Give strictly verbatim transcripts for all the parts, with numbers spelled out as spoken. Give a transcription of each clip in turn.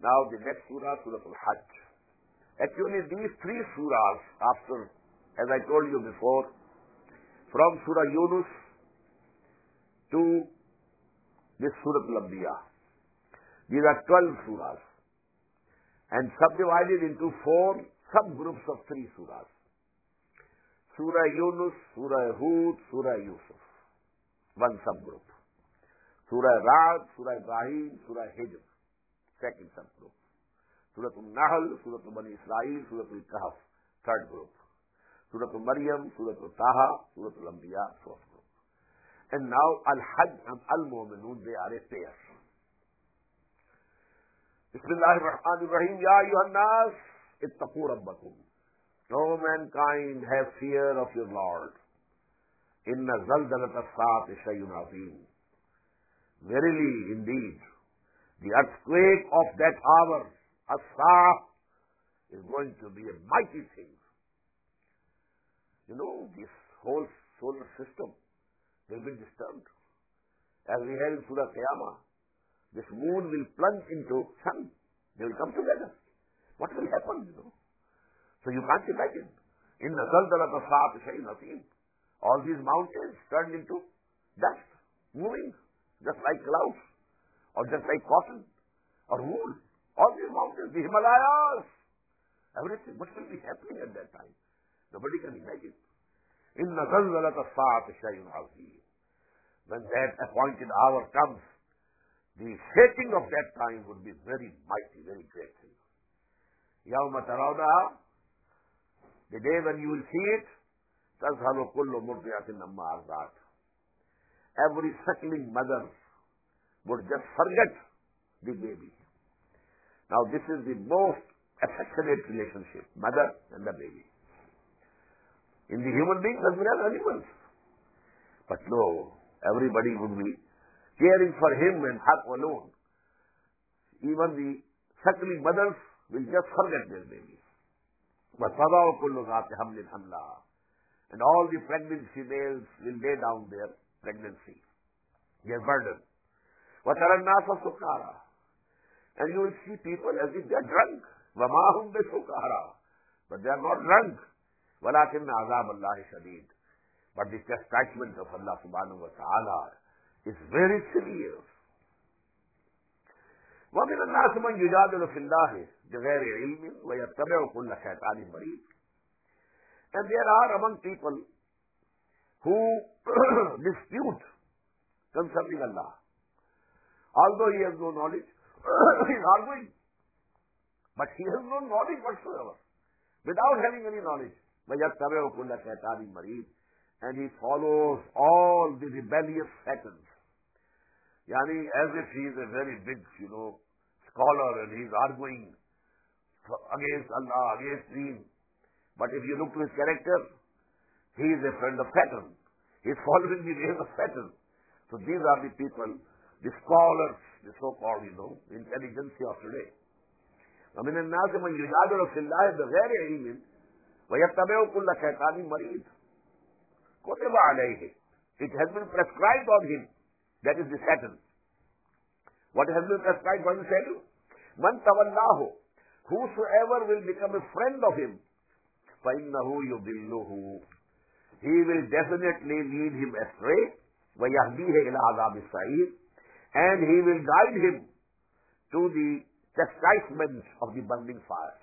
Now the next surah, Surah Al-Hajj. Actually, these three surahs, after, as I told you before, from Surah Yunus to this Surah Al-Anbiya, these are twelve surahs and subdivided into four subgroups of three surahs. Surah Yunus, Surah Hud, Surah Yusuf, one subgroup. Surah Ra'd, Surah Ibrahim, Surah Hijr, second subgroup. Surah Al-Nahl, Surah Bani Israel, Surah Al-Kahf, third group. Surah Al-Maryam, Surah Al-Taha, Surah Al-Anbiya, fourth group. And now Al-Hajj and Al-Mu'minun, they are a pair. Bismillahir Rahmanir Rahim. Ya ayyuhan nas, ittaqu rabbakum. O mankind, have fear of your Lord. Inna zalzalat as-saati shay'un azim. Verily, indeed, the earthquake of that hour, as-saah, is going to be a mighty thing. You know, this whole solar system will be disturbed. As we have in Surah Qiyamah, this moon will plunge into sun. They will come together. What will happen, you know? So you can't imagine. In the zalzalat as-saati shay'un azim. All these mountains turned into dust, moving, just like clouds, or just like cotton, or wool. All these mountains, the Himalayas, everything. What will be happening at that time? Nobody can imagine. Inna zalzalat as-saati shay'un azim. When that appointed hour comes, the shaking of that time would be very mighty, very great thing. Yawma tarawnaha, the day when you will see it, tazhalu kullu murdi'atin amma arda'at. Every suckling mother would just forget the baby. Now this is the most affectionate relationship, mother and the baby. In the human beings as well as animals. But no, everybody would be caring for him and her alone. Even the suckling mothers will just forget their baby. وَتَضَعُ كُلُّ ذَاتِ حَمْلٍ حَمْلَهَا. And all the pregnant females will lay down their pregnancy, their burden. وَتَرَى النَّاسَ سُكَارَى. And you will see people as if they are drunk. وَمَا هُمْ بِسُكَارَى. But they are not drunk. وَلَكِنَّ عَذَابَ اللَّهِ شَدِيدٌ. But the chastisement of Allah subhanahu wa ta'ala is very severe. وَمِنَ النَّاسِ مَنْ يُجَادِلُ فِي اللَّهِ بِغَيْرِ عِلْمٍ وَيَتَّبِعُ كُلَّ شَيْطَانٍ مَرِيدٍ. And there are among people who dispute concerning Allah. Although he has no knowledge, he is arguing. But he has no knowledge whatsoever. Without having any knowledge. وَيَتَّبِعُ كُلَّ شَيْطَانٍ مَرِيدٍ. And he follows all the rebellious Satans. Yani, as if he is a very big, you know, scholar and he is arguing against Allah, against deen. But if you look to his character, he is a friend of Satan. He is following the ways of Satan. So these are the people, the scholars, the so-called, you know, intelligentsia of today. وَمِنَ النَّاسِ مَنْ يُجَادِلُ فِي اللَّهِ بِغَيْرِ عِلْمٍ وَيَتَّبِعُ كُلَّ شَيْطَانٍ مَرِيدٍ. كُتِبَ عَلَيْهِ. It has been prescribed on him. That is the Satan. What has been prescribed on the Satan? مَنْ تَوَلَّاهُ. Whosoever will become a friend of him, فَإِنَّهُ يُضِلُّهُ. He will definitely lead him astray. وَيَهْدِيهِ إِلَىٰ عَذَابِ السَّعِيرِ. And he will guide him to the chastisement of the burning fire.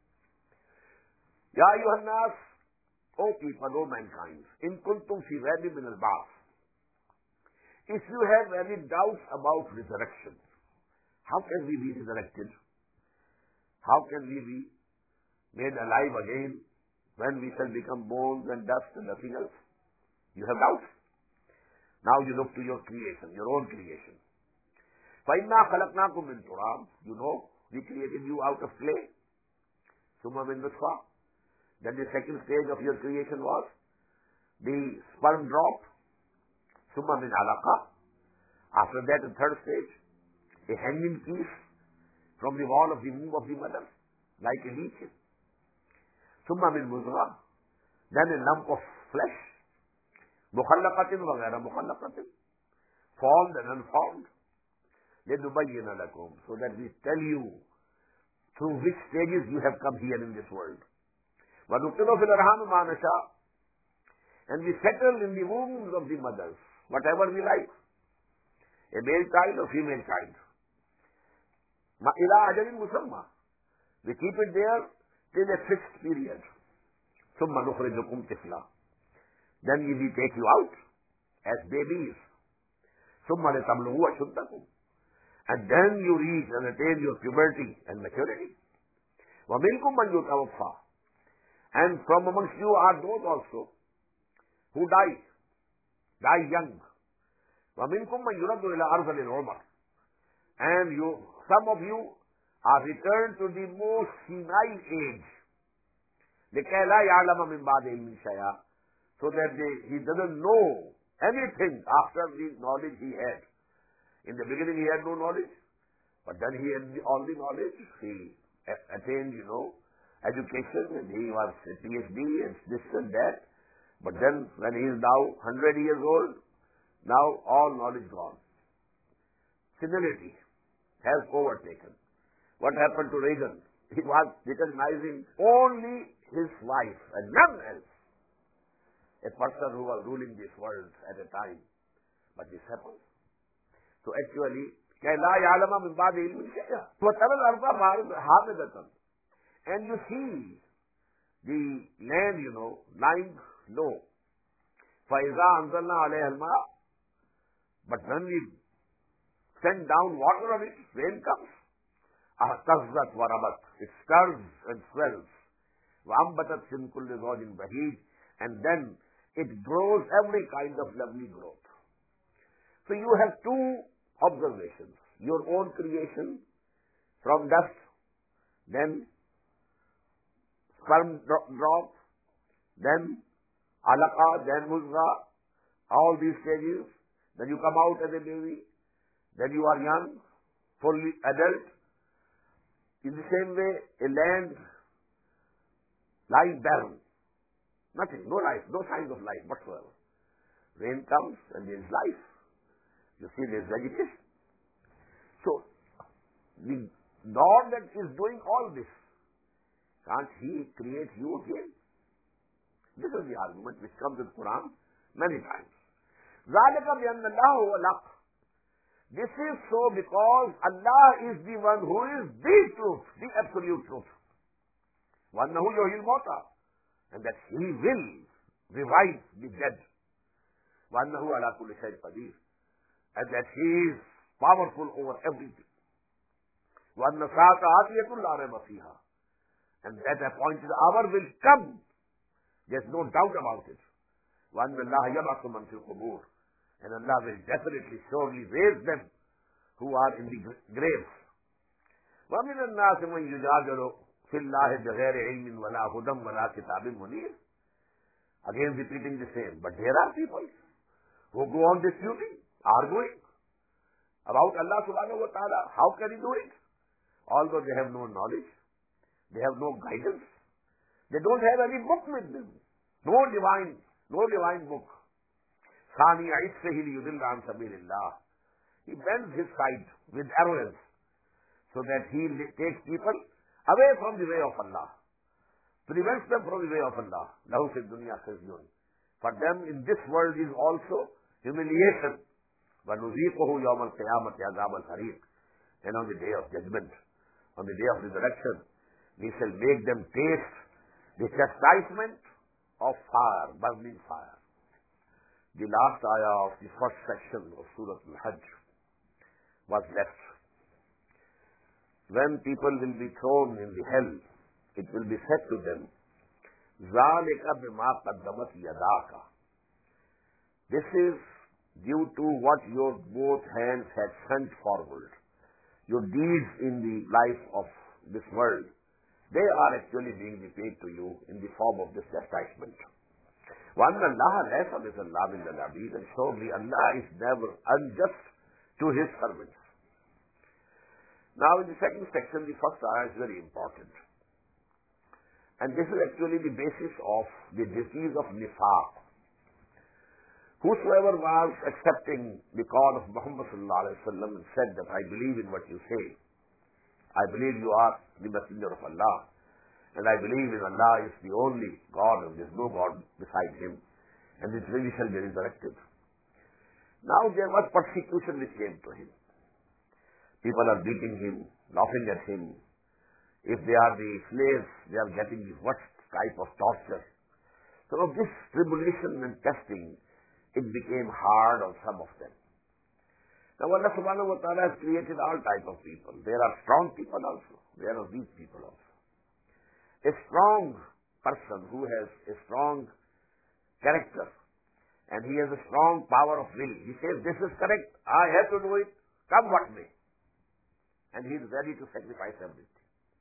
Ya ayyuhan nas, O people, O mankind, in kuntum fi raybin min al-ba'th. If you have any doubts about resurrection, how can we be resurrected? How can we be made alive again when we shall become bones and dust and nothing else? You have doubts? Now you look to your creation, your own creation. فَإِنَّا خَلَقْنَاكُمْ مِنْ تُرَابٍ. You know, we created you out of clay. ثُمَّ مِنْ نُطْفَةٍ. Then the second stage of your creation was the sperm drop. ثُمَّ مِنْ عَلَقَةٍ. After that, the third stage, a hanging piece from the wall of the womb of the mother, like a leech. ثُمَّ مِنْ مُضْغَةٍ. Then a lump of flesh. مُخَلَّقَةٍ وَغَيْرَ مُخَلَّقَةٍ. Formed and unformed. لِنُبَيِّنَ لَكُمْ. So that we tell you through which stages you have come here in this world. وَنُقِرُ فِي الْأَرْحَامِ مَا نَشَاءُ, and we settle in the wombs of the mothers, whatever we like, a male child or female child. إِلَىٰ أَجَلٍ مُسَمَّى, we keep it there till a fixed period. ثُمَّ نُخْرِجُكُمْ طِفْلًا, then we take you out as babies. ثُمَّ لِتَبْلُغُوا أَشُدَّكُمْ, and then you reach and attain your puberty and maturity. وَمِنْكُمْ مَنْ يُتَوَفَّى, and from amongst you are those also who die, die young. وَمِنْكُمْ مَنْ يُرَدُّ إِلَىٰ أَرْذَلِ الْعُمَرِ, and you, some of you are returned to the most senile age. لِكَيْ لَا يَعْلَمَ مِنْ بَعْدِ عِلْمٍ شَيْئًا, so that they, he doesn't know anything after the knowledge he had. In the beginning he had no knowledge, but then he had all the knowledge. He attained, you know, education, and he was a P H D and this and that. But then when he is now one hundred years old, now all knowledge gone. Senility has overtaken. What happened to Reagan? He was recognizing only his wife and none else. A person who was ruling this world at a time. But this happened. So actually, كَيْ لَا يَعْلَمَ مِنْ بَعْدِ عِلْمٍ شَيْئًا, وَتَرَى الْأَرْضَ هَامِدَةً, and you see the land, you know, lying low. فَإِذَا أَنزَلْنَا عَلَيْهَا الْمَاءَ, but when we send down water on it, rain comes. اهتزت وربت, it stirs and swells. وأنبتت من كل زوج بهيج, and then it grows every kind of lovely growth. So you have two observations: your own creation from dust, then sperm drop, then alaqa, then muzgha, all these stages. Then you come out as a baby, then you are young, fully adult. In the same way, a land lying barren, nothing, no life, no signs of life whatsoever. Rain comes and there is life. You see, there is vegetation. So, the God that is doing all this, can't He create you again? This is the argument which comes in Quran many times. ذَلِكَ بِأَنَّ اللَّهُ هُوَ الْحَقُّ. This is so because Allah is the one who is the truth, the absolute truth. وَأَنَّهُ يُحْيِي الْمَوْتَى, and that He will revive the dead. وَأَنَّهُ عَلَى كُلِّ شَيْءٍ قَدِيرٌ, and that He is powerful over everything. وَأَنَّ السَّاعَةَ آتِيَةٌ لَا رَيْبَ فِيهَا, and that appointed hour will come. There's no doubt about it. وَأَنَّ اللَّهَ يَبْعَثُ مَنْ فِي الْقُبُورِ, and Allah will definitely, surely raise them who are in the graves. وَمِنَ النَّاسِ مَنْ يُجَادِلُ فِي اللَّهِ بِغَيْرِ عِلْمٍ وَلَا هُدًى وَلَا كِتَابٍ مُنِيرٍ. Again repeating the same. But there are people who go on disputing, arguing about Allah subhanahu wa ta'ala. How can He do it? Although they have no knowledge, they have no guidance, they don't have any book with them. No divine, no divine book. ثَانِيَ عِسْفِهِ لِيُضِلَّ عَنْ سَبِيلِ اللَّهِ. He bends his side with arrogance so that he takes people away from the way of Allah, prevents them from the way of Allah. لَهُ فِي الدُّنْيَا خِزْيٌ. For them in this world is also humiliation. وَنُذِيقُهُ يَوْمَ الْقِيَامَةِ عَذَابَ الْحَرِيقِ. And on the day of judgment, on the day of resurrection, we shall make them taste the chastisement of fire, burning fire. The last ayah of the first section of Surah Al-Hajj was left. When people will be thrown in the hell, it will be said to them, ذَلِكَ بِمَا قَدَّمَتْ يَدَاكَ. This is due to what your both hands had sent forward. Your deeds in the life of this world, they are actually being repaid to you in the form of this chastisement. وَأَنَّ اللَّهَ لَيْسَ بِظَلَّامٍ لِلْعَبِيدِ, and surely Allah is never unjust to His servants. Now in the second section, the first ayah is very important. And this is actually the basis of the disease of nifaq. Whosoever was accepting the call of Muhammad sallallahu alaihi wasallam and said that I believe in what you say, I believe you are the messenger of Allah, and I believe in Allah is the only God, and there is no God beside Him, and this really shall be resurrected. Now there was persecution which came to him. People are beating him, laughing at him. If they are the slaves, they are getting the worst type of torture. So this tribulation and testing, it became hard on some of them. Now Allah subhanahu wa ta'ala has created all type of people. There are strong people also. There are weak people also. A strong person who has a strong character, and he has a strong power of will. He says, this is correct, I have to do it, come what may. And he is ready to sacrifice everything.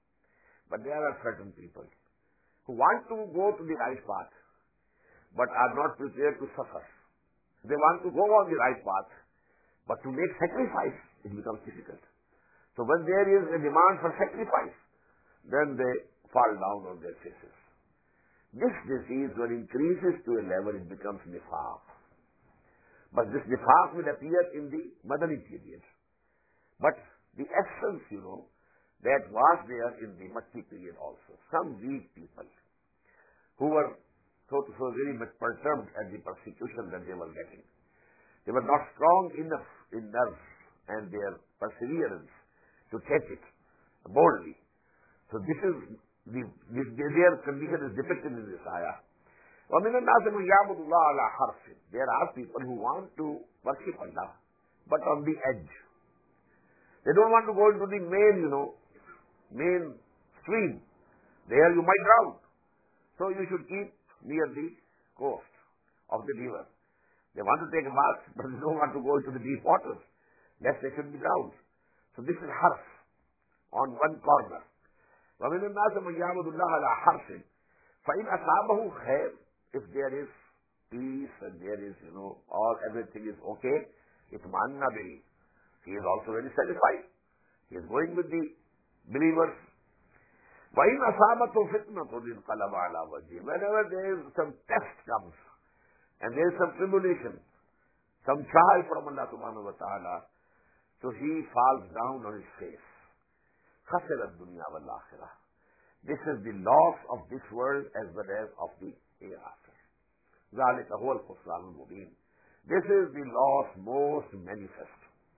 But there are certain people who want to go to the right path, but are not prepared to suffer. They want to go on the right path, but to make sacrifice, it becomes difficult. So when there is a demand for sacrifice, then they fall down on their faces. This disease, when increases to a level, it becomes nifaq. But this nifaq will appear in the Madani period. But the essence, you know, that was there in the Makki period also. Some weak people who were, so to say, very much perturbed at the persecution that they were getting. They were not strong enough in nerve and their perseverance to take it boldly. So this is The, this, their condition is depicted in this ayah. وَمِنَ النَّاسِ مَنْ يَعْبُدُ اللَّهَ عَلَى حَرْفٍ. There are people who want to worship Allah, but on the edge. They don't want to go into the main, you know, main stream. There you might drown. So you should keep near the coast of the river. They want to take a bath, but they don't want to go into the deep waters, lest they should be drowned. So this is harf, on one corner. وَمِنَ النَّاسِ مَنْ يَعْبُدُ اللَّهَ عَلَى حَرْفٍ فَإِنْ أَصَابَهُ خَيْرٌ. If there is peace and there is, you know, all everything is okay, اطمأن به. He is also very satisfied. He is going with the believers. وَإِنْ أَصَابَتْهُ فِتْنَةٌ انقلب على وجهه. Whenever there is some test comes, and there is some tribulation, some trial from Allah subhanahu wa ta'ala, so he falls down on his face. خسر الدنيا والآخرة. This is the loss of this world as well as of the hereafter. ذلك هو الخسران المبين. This is the loss most manifest.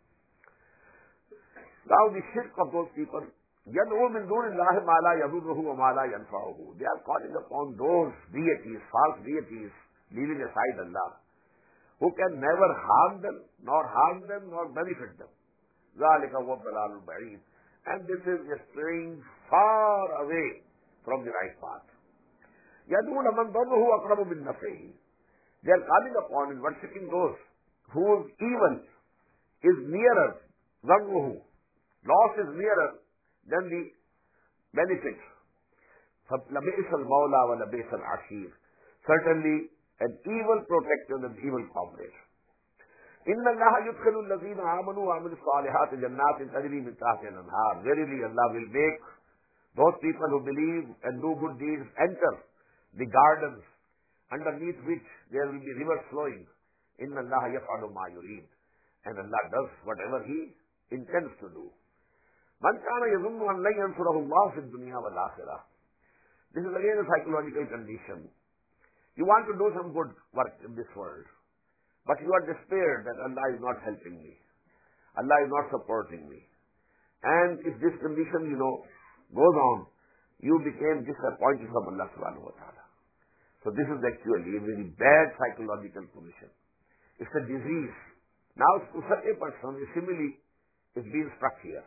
Now the shirk of those people, يدعو من دون الله ما لا يضره وما لا ينفعه. They are calling upon those deities, false deities, leaving aside Allah, who can never harm them, nor harm them, nor benefit them. ذلك هو الضلال البعيد. And this is straying far away from the right path. يَدْعُونَ مَنْ ضَرُّهُ أَقْرَبُ مِنْ نَفْعِهِ. They are calling upon and worshipping those whose evil is nearer, ضَرُّهُ. Loss is nearer than the benefit. فَلَبِئْسَ الْمَوْلَى وَلَبِئْسَ الْعَشِيرُ. Certainly an evil protector and evil comrade. إِنَّ اللَّهَ يُدْخِلُ الَّذِينَ آمَنُوا وَعَمِلُوا الصَّالِحَاتِ جَنَّاتٍ تَجْرِي مِنْ تَحْتِهَا الْأَنْهَارُ. Verily Allah will make those people who believe and do good deeds enter the gardens underneath which there will be rivers flowing. إِنَّ اللَّهَ يَفْعَلُ مَا يُرِيدُ. And Allah does whatever He intends to do. مَنْ كَانَ يَظُنُّ أَنْ لَنْ يَنْصُرَهُ اللَّهُ فِي الدُّنْيَا وَالْآخِرَةِ. This is again a psychological condition. You want to do some good work in this world, but you are despaired that Allah is not helping me. Allah is not supporting me. And if this condition, you know, goes on, you became disappointed from Allah subhanahu wa ta'ala. So this is actually a very bad psychological condition. It's a disease. Now to such a person, a simile is being struck here.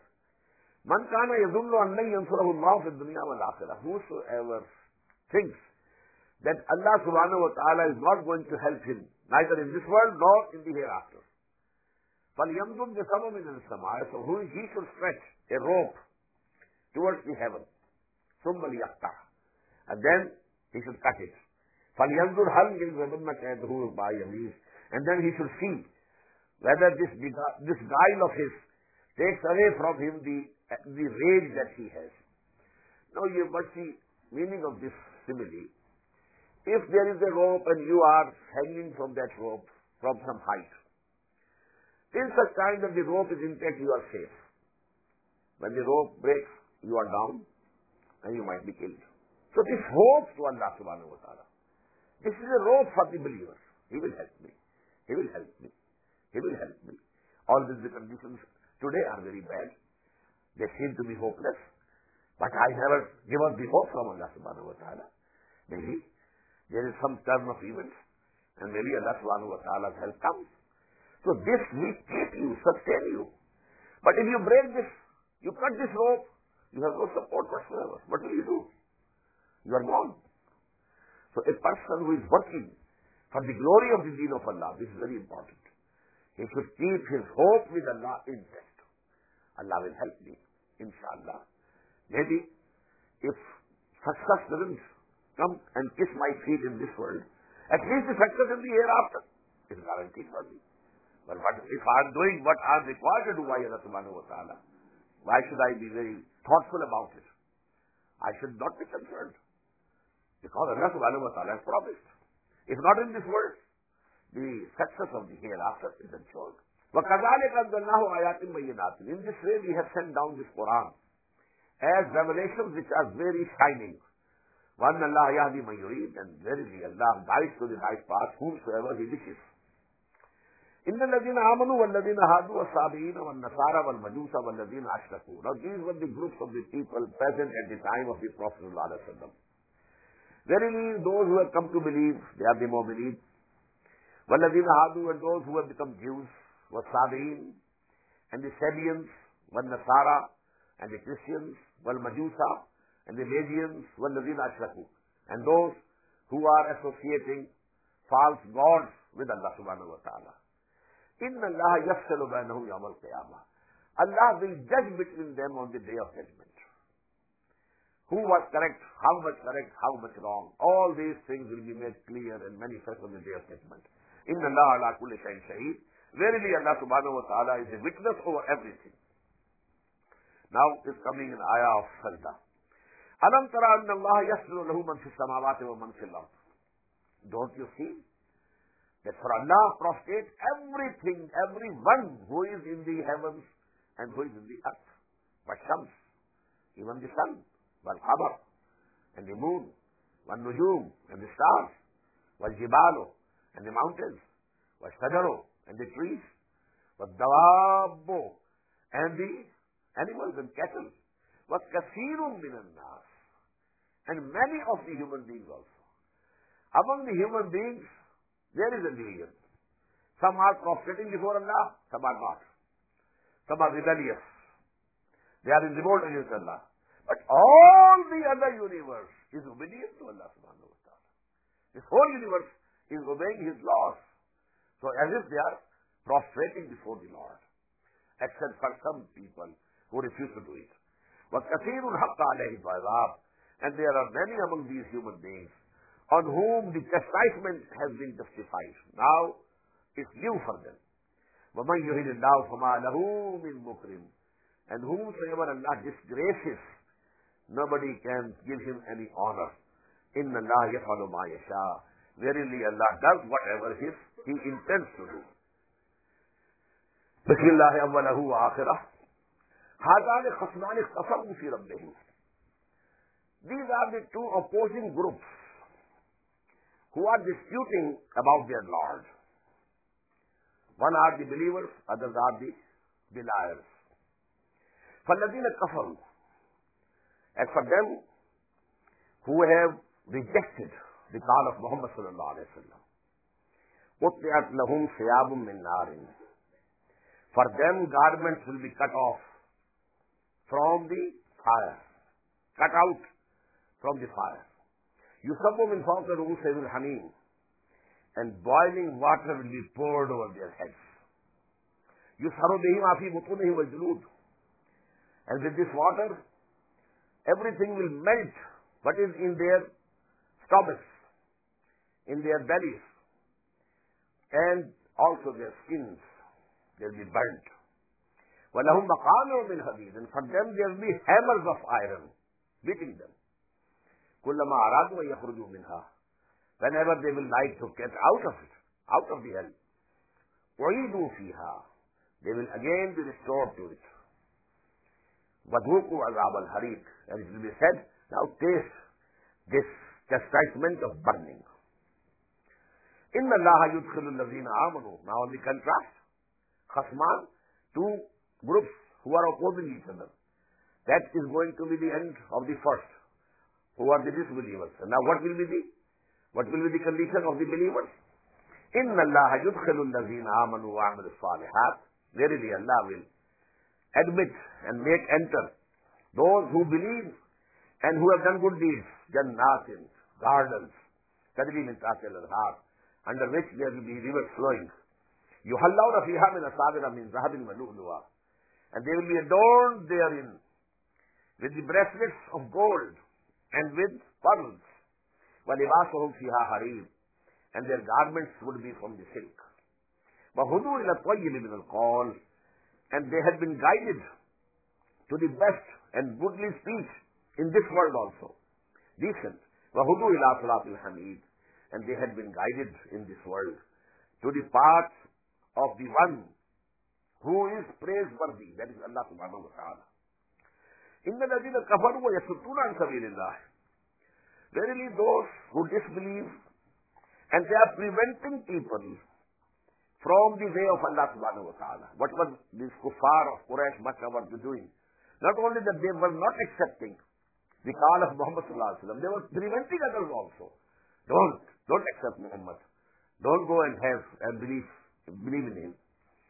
Man kana yadullu an lan yansurahu Allah fi dunya wal akhirah. Whosoever thinks that Allah subhanahu wa ta'ala is not going to help him, neither in this world nor in the hereafter. فَلْيَمْدُدْ بِسَبَبٍ مِنَ السَّمَاءِ. So who he should stretch a rope towards the heaven. ثُمَّ لِيَقْطَعْ. And then he should cut it. فَلْيَمْدُدْ هَلْ يَلْزَمَنَّ كَيْدُهُ بَعْ يَمِينِهِ. And then he should see whether this, this guile of his takes away from him the, the rage that he has. Now you must see meaning of this simile. If there is a rope and you are hanging from that rope from some height, till such time that the rope is intact, you are safe. When the rope breaks, you are down and you might be killed. So this hope to Allah subhanahu wa ta'ala. This is a rope for the believers. He will help me. He will help me. He will help me. All these conditions today are very bad. They seem to be hopeless. But I never give up the hope from Allah subhanahu wa ta'ala. Maybe there is some turn of events and maybe Allah subhanahu wa ta'ala's help comes. So this will keep you, sustain you. But if you break this, you cut this rope, you have no support whatsoever. What will you do? You are gone. So a person who is working for the glory of the deen of Allah, this is very important. He should keep his hope with Allah intact. Allah will help me, inshallah. Maybe if success doesn't come and kiss my feet in this world, at least the success in the hereafter is guaranteed for me. But what, if I am doing what I am required to do by Allah subhanahu wa ta'ala, why should I be very thoughtful about it? I should not be concerned. Because Allah subhanahu wa ta'ala has promised. If not in this world, the success of the hereafter is ensured. وَكَذَلِكَ أَنزَلْنَاهُ آيَاتٍ بَيِّنَاتٍ. In this way we have sent down this Quran as revelations which are very shining. وَأَنَّ اللَّهَ يَهْدِي مَن يُرِيدُ. And verily Allah guides to the right path whomsoever He wishes. إِنَّ الَّذِينَ آمَنُوا وَالَّذِينَ هَادُوا وَالصَّابِئِينَ وَالنَّصَارَى وَالْمَجُوسَ وَالَّذِينَ أَشْرَكُوا. Now these were the groups of the people present at the time of the Prophet sallallahu alaihi wasallam. Verily those who have come to believe, they are the mu'mineen. وَالَّذِينَ هَادُوا, and those who have become Jews, وَالصَّابِئِينَ, and the Sabians, وَالنَّصَارَى, and the Christians, وَالْمَجُوسَى, and the Magians, وَالَّذِينَ أَشْرَكُوا, and those who are associating false gods with Allah subhanahu wa ta'ala. إِنَّ اللَّهَ يَفْصِلُ بَيْنَهُمْ يَوْمَ الْقِيَامَةِ. Allah will judge between them on the day of judgment. Who was correct, how much correct, how much wrong. All these things will be made clear and manifest on the day of judgment. إِنَّ اللَّهَ عَلَى كُلِّ شَيْءٍ شَهِيدٌ. Verily Allah subhanahu wa ta'ala is a witness over everything. Now is coming an ayah of Sajda. أَلَمْ تَرَ أَنَّ اللَّهَ يَسْجُدُ لَهُ مَنْ فِي السَّمَاوَاتِ وَمَنْ فِي الْأَرْضِ. Don't you see that for Allah prostrate everything, everyone who is in the heavens and who is in the earth. But Shams, even the sun, wal-Qamar, and the moon, wal-Nujum, and the stars, wal-Jibalu, and the mountains, wal-Shajaru, and the trees, wal-Dawabu, and the animals and cattle, wal-Kathirun min al-Nas, and many of the human beings also. Among the human beings, there is a division. Some are prostrating before Allah, some are not. Some are rebellious. They are in revolt against Allah. But all the other universe is obedient to Allah subhanahu wa ta'ala. This whole universe is obeying His laws. So as if they are prostrating before the Lord. Except for some people who refuse to do it. وَكَثِيرٌ حَقَّ عَلَيْهِ الْعَذَابُ. And there are many among these human beings on whom the chastisement has been justified. Now, it's new for them. وَمَنْ يُهِنِ اللَّهُ فَمَا لَهُ مِنْ مُكْرِمٍ. And whomsoever Allah disgraces, nobody can give him any honor. إِنَّ اللَّهَ يَفْعَلُ مَا يَشَاءُ. Verily Allah does whatever his, He intends to do. بسم الله أوله وآخره. هذان خصمان اختصموا في ربهم. These are the two opposing groups who are disputing about their Lord. One are the believers, others are the deniers. فَالَّذِينَ كَفَرُوا. As for them who have rejected the call of Muhammad sallallahu alayhi wa sallam, قُطِّعَتْ لَهُمْ ثِيَابٌ مِّن نَارٍ. For them garments will be cut off from the fire, cut out from the fire. يُصَبُّ مِنْ فَوْقِ رُءُوسِهِمُ الْحَمِيمُ. And boiling water will be poured over their heads. يُسْحَرُ بِهِ مَا فِي بُطُونِهِمْ وَالْجُلُودُ. And with this water, everything will melt what is in their stomachs, in their bellies, and also their skins. They will be burnt. وَلَهُمْ مَقَامِعُ مِنْ حَدِيدٍ. And for them there will be hammers of iron beating them. كُلَّمَا أَرَادُوا أَن يَخْرُجُوا مِنْهَا. Whenever they will like to get out of it, out of the hell, أُعِيدُوا فِيهَا. They will again be restored to it. وَذُوقُوا عَذَابَ الْحَرِيقِ. And it will be said, now taste this chastisement of burning. إِنَّ اللَّهَ يُدْخِلُ الَّذِينَ آمَنُوا. Now on the contrast, Khasman, two groups who are opposing each other. That is going to be the end of the first, who are the disbelievers. And now what will be the, what will be the condition of the believers? إِنَّ اللَّهَ يُدْخِلُ الَّذِينَ آمَنُوا وَعَمِلُوا الصَّالِحَاتِ. Verily Allah will admit and make enter those who believe and who have done good deeds, jannatin, gardens, tajri min tahtiha al-anhar, under which there will be rivers flowing. Yuhallawna fiha min asawira min zahabin wa lu'lu'a. And they will be adorned therein with the bracelets of gold and with pearls. Wa libasuhum fiha harir. And their garments would be from the silk. Wa hudu ila tayyib min al-qawl. And they had been guided to the best and goodly speech in this world also. Decent. وَهُدُوا إِلَىٰ صِرَاطِ الْحَمِيدِ. And they had been guided in this world to the path of the one who is praiseworthy. That is Allah subhanahu wa ta'ala. إِنَّ الَّذِينَ كَفَرُوا وَيَصُدُّونَ عَنْ سَبِيلِ اللَّهِ. Verily those who disbelieve and they are preventing people from the way of Allah subhanahu wa ta'ala. What was this kuffar of Quraysh Makkah were doing? Not only that they were not accepting the call of Muhammad sallallahu alaihi wasallam, they were preventing others also. Don't, don't accept Muhammad. Don't go and have and believe, believe in him.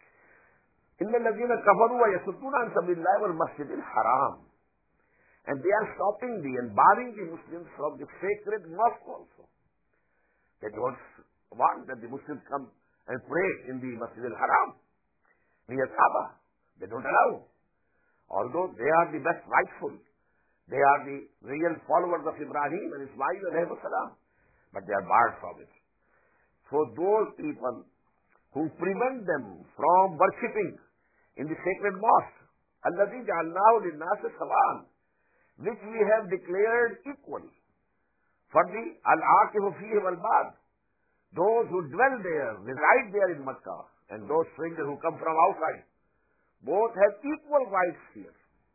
إِنَّ الَّذِينَ كَفَرُوا وَيَصُدُّونَ عَنْ سَبِيلِ اللَّهِ وَالْمَسْجِدِ الْحَرَامِ. And they are stopping the and barring the Muslims from the sacred mosque also. They don't want that the Muslims come and pray in the Masjid al-Haram, near Kaaba. They don't allow. Although they are the best rightful. They are the real followers of Ibrahim and Ismail alayhi salam. But they are barred from it. So those people who prevent them from worshipping in the sacred mosque, الَّذِي جَعَلْنَاهُ لِلنَّاسِ سَوَاءً, which we have declared equal for the al-aqif fihi wal-bad, those who dwell there, reside there in Makkah, and those strangers who come from outside, both have equal rights here.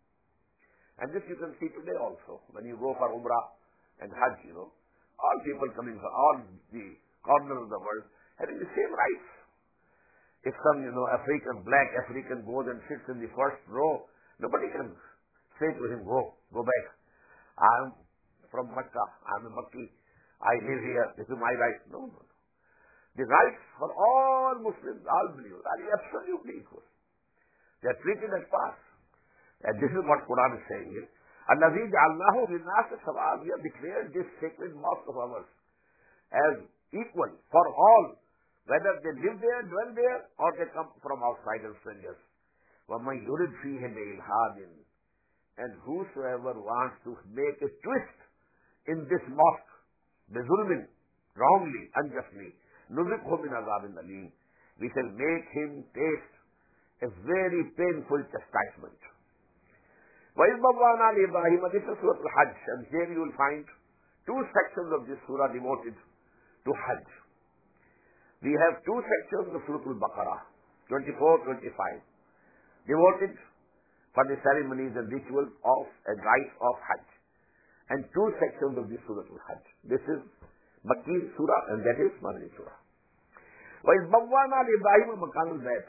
And this you can see today also, when you go for Umrah and Hajj, you know, all people coming from all the corners of the world having the same rights. If some, you know, African, black African goes and sits in the first row, nobody can say to him, go, go back. I'm from Makkah, I'm a Makki, I live here, this is my right. No, no, no. The rights for all Muslims, all believers, are absolutely equal. They are treated as pass. And this is what Quran is saying here. الَّذِي جَعَلْنَاهُ لِلنَّاسِ سَوَاءً. We have declared this sacred mosque of ours as equal for all, whether they live there, dwell there, or they come from outside and strangers. وَمَنْ يُرِدْ فِيهِ بِإِلْحَادٍ. And whosoever wants to make a twist in this mosque, بِظُلْمٍ, wrongly, unjustly, نُذِقْهُ مِنْ عَذَابٍ أَلِيمٍ. We shall make him taste a very painful chastisement. وَإِذْ بَوَّأْنَا لِإِبْرَاهِيمَ. This is Surah Al-Hajj, and here you will find two sections of this surah devoted to Hajj. We have two sections of Surah Al-Baqarah, twenty-four, twenty-five, devoted for the ceremonies and rituals of and rites of Hajj, and two sections of this Surah Al-Hajj. This is Makki Surah, and that is Madani Surah. وَإِذْ بَوَّأْنَا لِإِبْرَاهِيمَ مَكَانَ الْبَيْتِ.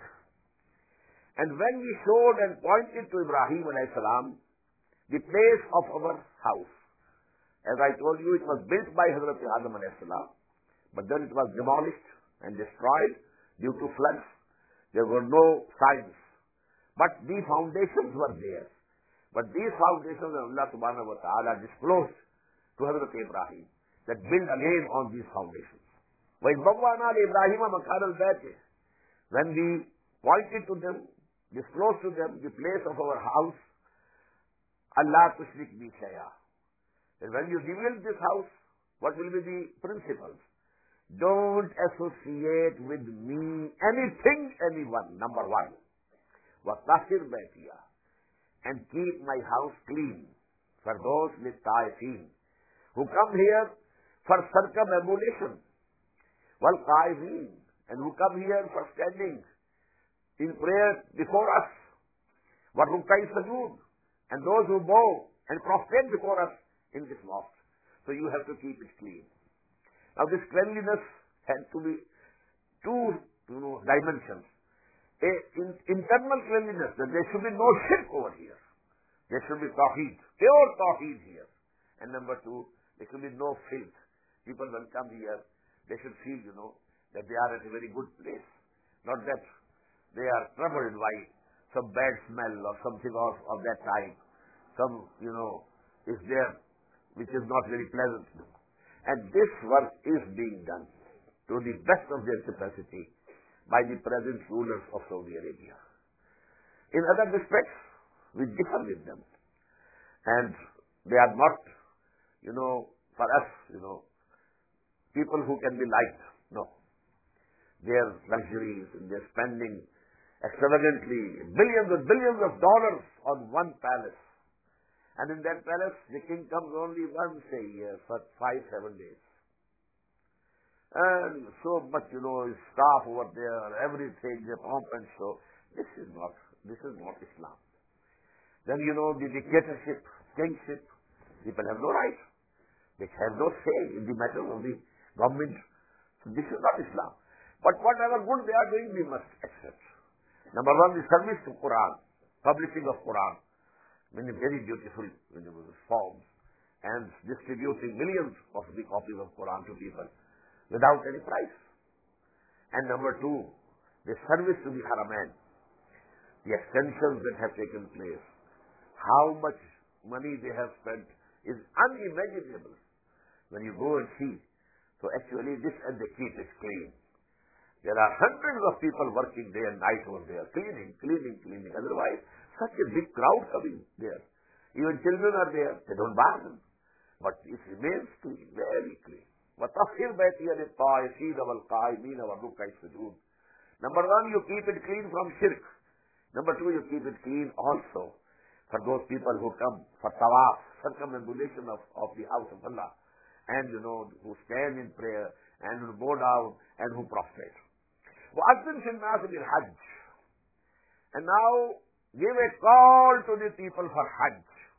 And when we showed and pointed to Ibrahim alayhi salam the place of our house. As I told you, it was built by Hazrat Adam alayhi salam, but then it was demolished and destroyed due to floods. There were no signs. But the foundations were there. But these foundations Allah subhanahu wa ta'ala disclosed to Hazrat Ibrahim, that build again on these foundations. وَإِذْ بَوَّأْنَا لِإِبْرَاهِيمَ مَكَانَ الْبَيْتِ. When we pointed to them, disclosed to them the place of our house, Allah tushrik bi shay'a. And when you rebuild this house, what will be the principles? Don't associate with me anything, anyone, number one. وَطَهِّرْ بَيْتِيَ. And keep my house clean for those لِلطَّائِفِينَ, who come here for circumambulation, وَالْقَائِمِينَ, and who come here for standing in prayer before us, وَالرُّكَّعِ السُّجُودِ, and those who bow and prostrate before us in this mosque. So you have to keep it clean. Now this cleanliness had to be two you know, dimensions. A, in, internal cleanliness, that there should be no shirk over here. There should be tawheed, pure tawheed here. And number two, there should be no filth. People will come here, they should feel, you know, that they are at a very good place. Not that they are troubled by some bad smell or something of, of that type. Some, you know, is there which is not very pleasant. And this work is being done to the best of their capacity by the present rulers of Saudi Arabia. In other respects, we differ with them. And they are not, you know, for us, you know, people who can be liked. No. Their luxuries, and their spending extravagantly, billions and billions of dollars on one palace. And in that palace, the king comes only once a year for five, seven days. And so much, you know, his staff over there, everything, the pomp and show. This is not, this is not Islam. Then, you know, the dictatorship, kingship, people have no right. They have no say in the matter of the government. So this is not Islam. But whatever good they are doing, we must accept. Number one, the service to Quran, publishing of Quran, in very beautiful you know, forms, and distributing millions of the copies of Quran to people without any price. And number two, the service to the Haramain, the extensions that have taken place, how much money they have spent is unimaginable when you go and see. So actually this, and they keep it clean. There are hundreds of people working day and night over there, cleaning, cleaning, cleaning. Otherwise, such a big crowd coming there. Even children are there, they don't bar them. But it remains clean, very clean. وَطَهِّرْ بَيْتِيَ لِلطَّائِفِينَ وَالْقَائِمِينَ وَالرُّكَّعِ السُّجُودِ. Number one, you keep it clean from shirk. Number two, you keep it clean also for those people who come for tawaf, circumambulation of, of the house of Allah, and you know, who stand in prayer, and who bow down, and who prostrate. وَأَذِّنْ فِي النَّاسِ بِالْحَجِّ. And now, give a call to the people for Hajj.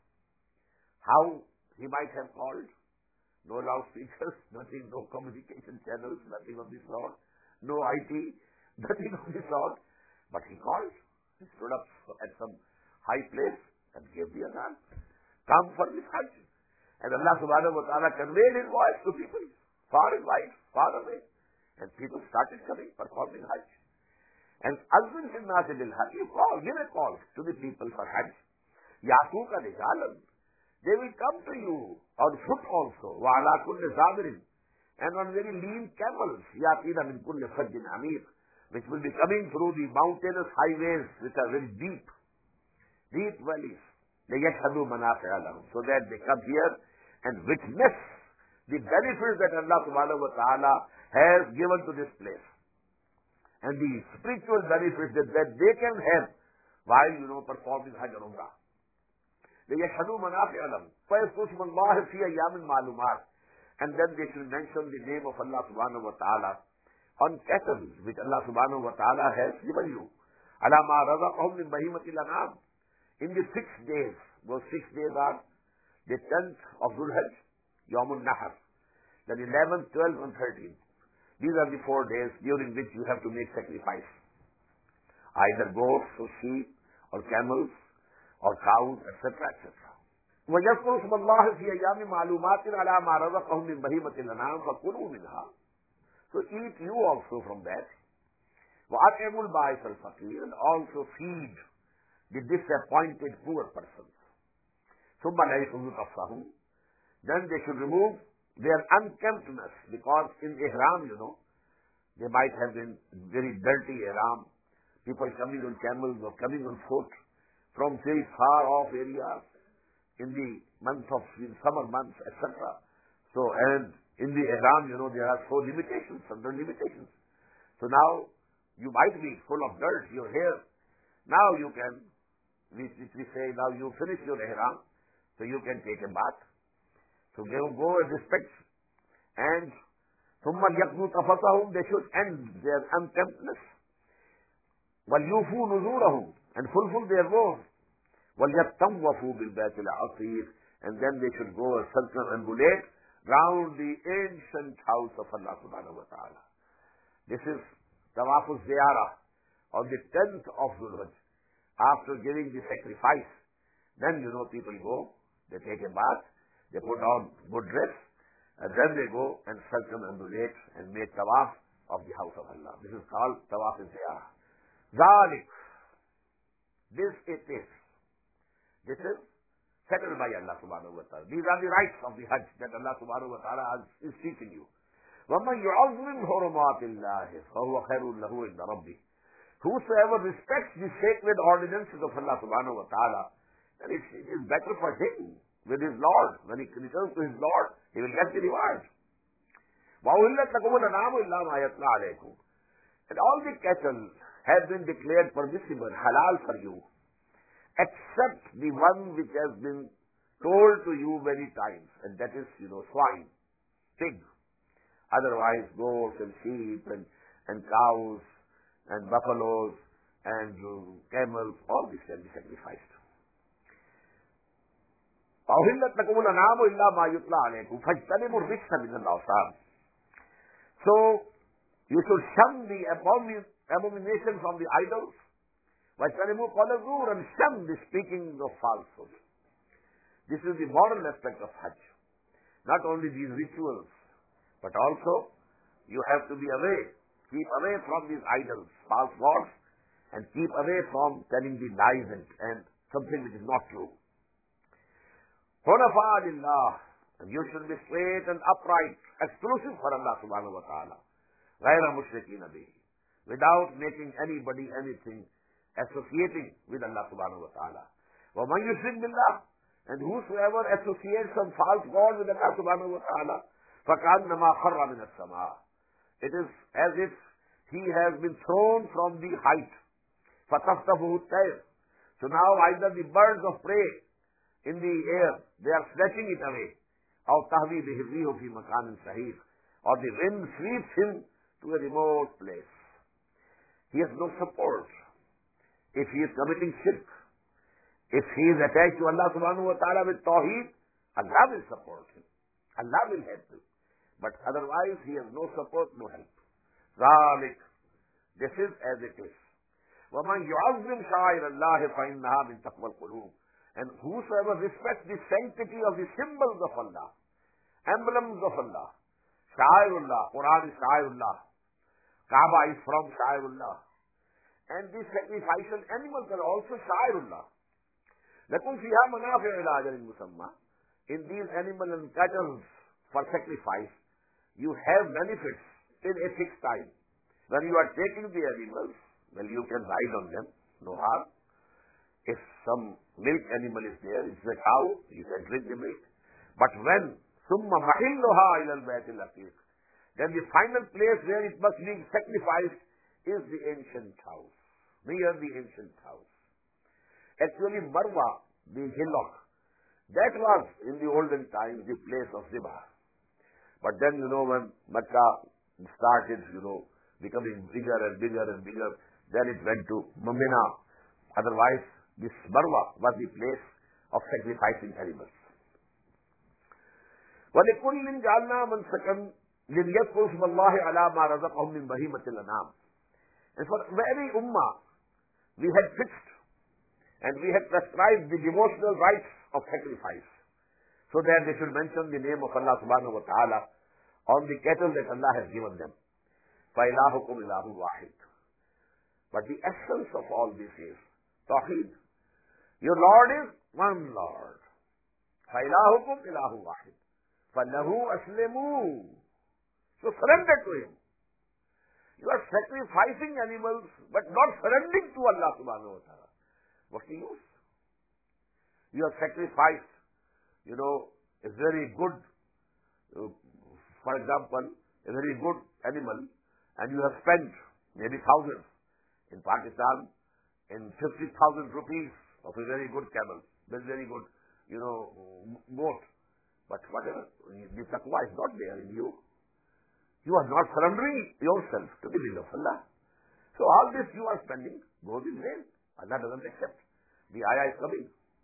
How he might have called? No loudspeakers, nothing, no communication channels, nothing of this sort. No I T, nothing of this sort. But he called. He stood up at some high place and gave the adhan. Come for this Hajj. And Allah subhanahu wa ta'ala conveyed his voice to people, far and wide, far away. And people started coming, performing Hajj. And Azmin fil Nasi bil Hajj, you call, give a call to the people for Hajj. Yasuka rijalan. They will come to you on foot also. Wa ala kulli zamirin. And on very lean camels. Yatina min kulli fajjin amir. Which will be coming through the mountainous highways which are very deep. Deep valleys. They yashhadu manafi'a lahum. So that they come here and witness the benefits that Allah subhanahu wa ta'ala has given to this place. And the spiritual benefits that, that they can have while, you know, performing Hajj and Umrah. لِيَشْهَدُوا مَنَافِعَ لَهُمْ فَيَذْكُرُوا اسْمَ اللَّهِ فِي أَيَّامٍ مَعْلُومَاتٍ. And then they should mention the name of Allah subhanahu wa ta'ala on cattle which Allah subhanahu wa ta'ala has given you. عَلَى مَا رَزَقَهُمْ مِنْ بَهِيمَةِ الْأَنْعَامِ. In the six days, those six days are the tenth of Dhul Hajj, Yawmul Nahar, then eleventh, twelfth and thirteenth. These are the four days during which you have to make sacrifice. Either goats or sheep or camels or cows, et cetera, et cetera. وَيَذْكُرُوا اسْمَ اللَّهِ فِي أَيَّامٍ مَعْلُومَاتٍ عَلَى مَا رَزَقَهُمْ مِنْ بَهِيمَةِ الْأَنْعَامِ فَكُلُوا مِنْهَا. So eat you also from that. وَأَطْعِمُوا الْبَائِسَ الْفَقِيرَ. And also feed the disappointed poor persons. ثُمَّ لَيْسُوا يُطَفَّهُمْ. Then they should remove their unkemptness, because in ihram, you know, they might have been very dirty ihram. People coming on camels or coming on foot from very far off areas in the month of in summer months, et cetera. So, and in the ihram, you know, there are so limitations, certain limitations. So now you might be full of dirt, your hair. Now you can, we, we say, now you finish your ihram, so you can take a bath. So go, go and respect. And ثُمَّ يَقْضُوا تَفَثَهُمْ. They should end their unkemptness. وَلْيُوفُوا نُذُورَهُمْ. And fulfill their vows. وَلْيَطَّوَّفُوا بِالْبَيْتِ الْعَتِيقِ, and then they should go and circumambulate round the ancient house of Allah subhanahu wa ta'ala. This is Tawaf al-Ziyarah on the tenth of Dhul-Hajj. After giving the sacrifice, then you know people go, they take a bath, they put on good dress, and then they go and circumambulate and make tawaf of the house of Allah. This is called Tawaf al-Ziyarah. Zalik. This it is. This is settled by Allah subhanahu wa ta'ala. These are the rights of the Hajj that Allah subhanahu wa ta'ala is teaching you. وَمَنْ يُعَظِّمْ حُرُمَاتِ اللَّهِ فَهُوَ خَيْرٌ لَهُ عِنْدَ رَبِّهِ. Whosoever respects the sacred ordinances of Allah subhanahu wa ta'ala, then it is better for him with his Lord. When he returns to his Lord, he will get the reward. وَأُحِلَّتْ لَكُمُ الْأَنْعَامُ إِلَّا مَا يُتْلَىٰ عَلَيْكُمْ. And all the cattle have been declared permissible, halal for you, except the one which has been told to you many times, and that is, you know, swine, pig. Otherwise, goats and sheep and, and cows and buffaloes and uh, camels, all this can be sacrificed. أُحِلَّتْ لَكُمُ الْأَنْعَامُ إِلَّا مَا يُتْلَىٰ عَلَيْكُمْ فَاجْتَنِبُوا الرِّجْسَ مِنَ الْأَوْثَانِ. So, you should shun the abomination from the idols. وَاجْتَنِبُوا قَوْلَ الزُّورِ, and shun the speaking of falsehood. This is the moral aspect of Hajj. Not only these rituals, but also you have to be away. Keep away from these idols, false gods, and keep away from telling the lies and, and something which is not true. Hunafa lillah, and you should be straight and upright, exclusive for Allah subhanahu wa ta'ala. Ghayra mushrikeen bihi, without making anybody anything, associating with Allah subhanahu wa ta'ala. Wa man yushrik billah, and whosoever associates some false god with Allah subhanahu wa ta'ala, فَكَأَنَّمَا خَرَّ مِنَ السَّمَاءِ. It is as if he has been thrown from the height. فَتَخْطَفُهُ الطَّيْرُ. So now either the birds of prey in the air, they are snatching it away. أَوْ تَهْوِي بِهِ الرِّيحُ فِي مَكَانٍ سَحِيقٍ. Or the wind sweeps him to a remote place. He has no support. If he is committing shirk, if he is attached to Allah subhanahu wa ta'ala with tawheed, Allah will support him. Allah will help him. But otherwise, he has no support, no help. ذَلِكَ. This is as it is. وَمَنْ يُعَظِّمْ شَعَائِرَ اللَّهِ فَإِنَّهَا مِنْ تَقْوَى الْقُلُوبِ. And whosoever respects the sanctity of the symbols of Allah, emblems of Allah, Sha'airullah, Quran is Sha'airullah, Kaaba is from Sha'airullah, and these sacrificial animals are also Sha'airullah. لَكُمْ فِيهَا مَنَافِعُ إِلَىٰ أَجَلٍ مُّسَمًّى. In these animal and cattle for sacrifice, you have benefits in a fixed time. When you are taking the animals, well, you can ride on them, no harm. If some milk animal is there, it's a cow, you can drink the milk. But when ثُمَّ مَحِلُّهَا إِلَى الْبَيْتِ الْعَتِيقِ, then the final place where it must be sacrificed is the ancient house, near the ancient house. Actually, Marwa, the hillock, that was in the olden times the place of Zibah. But then, you know, when Makkah started, you know, becoming bigger and bigger and bigger, then it went to Mina. Otherwise, this Marwa was the place of sacrificing animals. وَلِكُلٍّ جَعَلْنَا مَنْسَكًا لِيَذْكُرُوا اسْمَ اللَّهِ عَلَى مَا رَزَقَهُم مِّن بَهِيمَةِ الْأَنْعَامِ. And for every ummah, we had fixed and we had prescribed the devotional rites of sacrifice, so that they should mention the name of Allah subhanahu wa ta'ala on the cattle that Allah has given them. فَإِلَٰهُكُمْ إِلَٰهٌ وَاحِدٌ. But the essence of all this is Tawheed. Your Lord is one Lord. فَإِلَٰهُكُمْ إِلَٰهٌ وَاحِدٌ فَلَهُ أَسْلِمُوا. So surrender to Him. You are sacrificing animals, but not surrendering to Allah subhanahu wa ta'ala. What's the use? You have sacrificed, you know, a very good, uh, for example, a very good animal, and you have spent maybe thousands. In Pakistan, in fifty thousand rupees of a very good camel, very, very good, you know, goat. But whatever, the taqwa is not there in you. You are not surrendering yourself to the will of Allah. So all this you are spending goes in vain. Allah doesn't accept. The ayah is coming.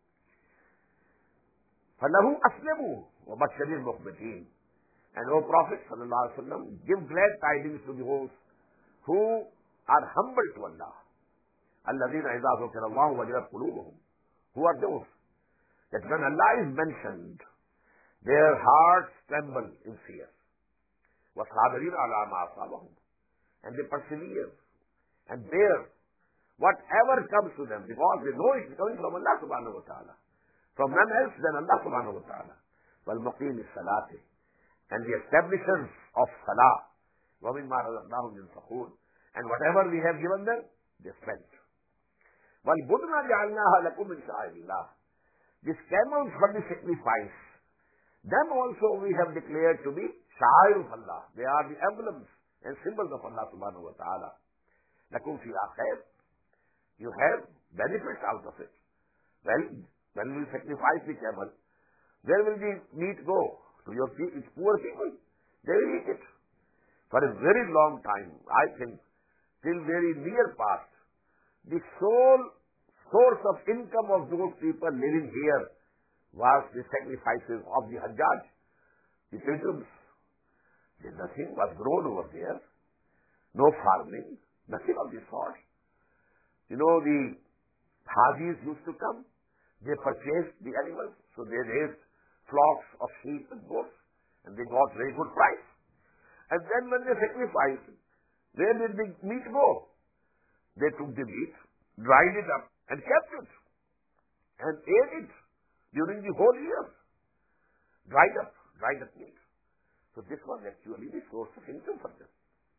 فَلَهُ أَسْلِمُوا وَبَشِّرِ الْمُخْبِتِينَ. And O Prophet sallallahu alaihi wasallam, give glad tidings to those who are humble to Allah. الَّذِينَ إِذَا ذُكِرَ اللَّهُ وَجِلَتْ قُلُوبُهُم. Who are those? That when Allah is mentioned, their hearts tremble in fear. وَصَابِرِينَ عَلَى مَا أَصَابَهُم. And they persevere and bear whatever comes to them, because they know it's coming from Allah subhanahu wa ta'ala. From none else than Allah subhanahu wa ta'ala. وَالْمُقِيمِ الصَّلَاةِ. And the establishers of salah. وَمِمَّا رَزَقْنَاهُمْ يُنْفِقُونَ. And whatever we have given them, they spend. وَالْبُدْنَ جَعَلْنَاهَا لَكُمْ مِنْ شَعَائِرِ اللَّهِ. These camels for the sacrifice, them also we have declared to be sha'air of Allah. They are the emblems and symbols of Allah subhanahu wa ta'ala. لَكُمْ فِيهَا خَيْرٌ. You have benefits out of it. Well, when we sacrifice the camel, where will the meat go? To your pe- poor people. They will eat it. For a very long time, I think, till very near past, the sole source of income of those people living here was the sacrifices of the Hajjaj, the pilgrims. Nothing was grown over there. No farming. Nothing of this sort. You know, the Hajis used to come. They purchased the animals. So they raised flocks of sheep and goats. And they got very good price. And then when they sacrificed, where did the meat go? They took the meat, dried it up, and kept it. And ate it during the whole year. Dried up, dried up meat. So this was actually the source of income for them.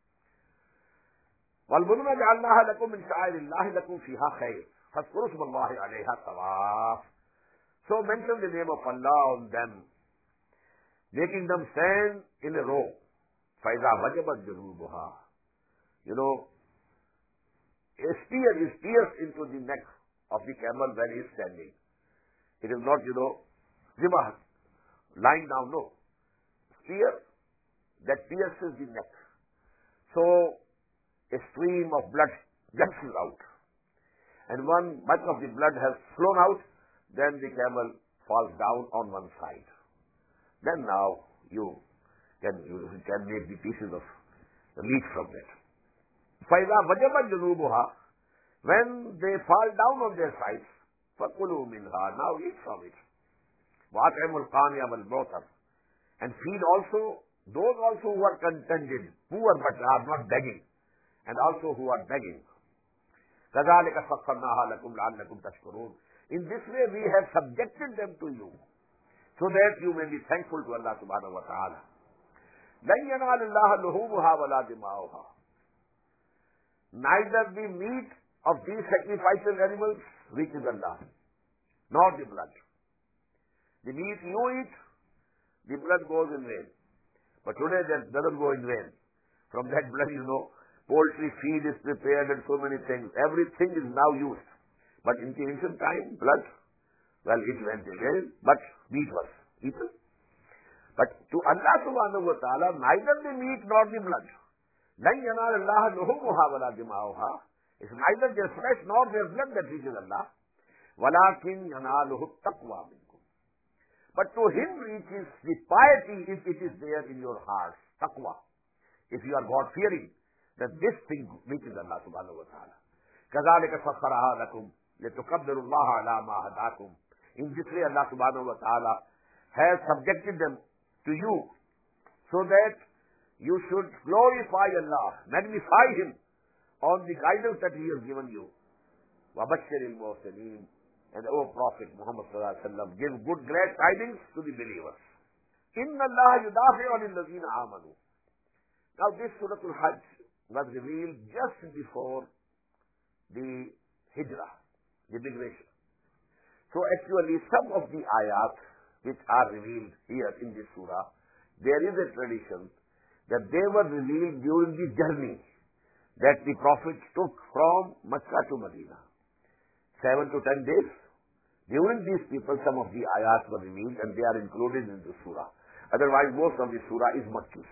وَالْبُدْنَ جَعَلْنَاهَا لَكُمْ مِنْ شَعَائِرِ اللَّهِ لَكُمْ فِيهَا خَيْرٌ فَاذْكُرُوا اسْمَ اللَّهِ عَلَيْهَا طَوَافٌ. So mention the name of Allah on them, making them stand in a row. فَإِذَا وَجَبَتْ جُنُوبُهَا. You know, a spear is pierced into the neck of the camel when he is standing. It is not, you know, zimah, lying down, no. Spear that pierces the neck. So, a stream of blood gushes out. And when much of the blood has flown out, then the camel falls down on one side. Then now you can, you can make the pieces of the meat from it. فَإِذَا وَجَبَتْ جُنُوبُهَا. When they fall down on their sides, فَكُلُوا مِنْهَا. Now eat from it. وَأَطْعِمُوا الْقَانِعَ وَالْمُعْتَرَ. And feed also those also who are contented, poor but are not begging, and also who are begging. كَذَلِكَ سَخَّرْنَاهَا لَكُمْ لَعَلَّكُمْ تَشْكُرُونَ. In this way we have subjected them to you, so that you may be thankful to Allah subhanahu wa ta'ala. لَنْ يَنَالَ اللَّهَ لُحُومُهَا وَلَا دِمَاؤُهَا. Neither the meat of these sacrificial animals reaches Allah, nor the blood. The meat you eat, the blood goes in vain. But today that doesn't go in vain. From that blood, you know, poultry feed is prepared and so many things. Everything is now used. But in the ancient time, blood, well, it went in vain, but meat was eaten. But to Allah subhanahu wa ta'ala, neither the meat nor the blood. لَنْ يَنَالَ اللَّهَ لُحُومُهَا وَلَا دِمَاؤُهَا. It's neither their flesh nor their blood that reaches Allah. وَلَكِنْ يَنَالُهُ التَّقْوَى مِنْكُمْ. But to him reaches the piety if it is there in your heart. Taqwa. If you are God-fearing, then this thing reaches Allah subhanahu wa ta'ala. كَذَلِكَ سَخَّرَهَا لَكُمْ لِتُكَبِّرُوا اللَّهَ عَلَى مَا هَدَاكُمْ. In this way Allah subhanahu wa ta'ala has subjected them to you, so that you should glorify Allah, magnify Him on the guidance that He has given you. وَبَشِّرِ الْمُحْسِنِينَ. And O Prophet Muhammad sallallahu alaihi wasallam, give good glad tidings to the believers. إِنَّ اللَّهَ يُدَافِعُ لِلَّذِينَ آمَنُوا. Now this Surah Al-Hajj was revealed just before the Hijrah, the migration. So actually some of the ayat which are revealed here in this surah, there is a tradition that they were revealed during the journey that the Prophet took from Makkah to Medina. Seven to ten days. During these people, some of the ayat were revealed and they are included in the surah. Otherwise, most of the surah is Makki.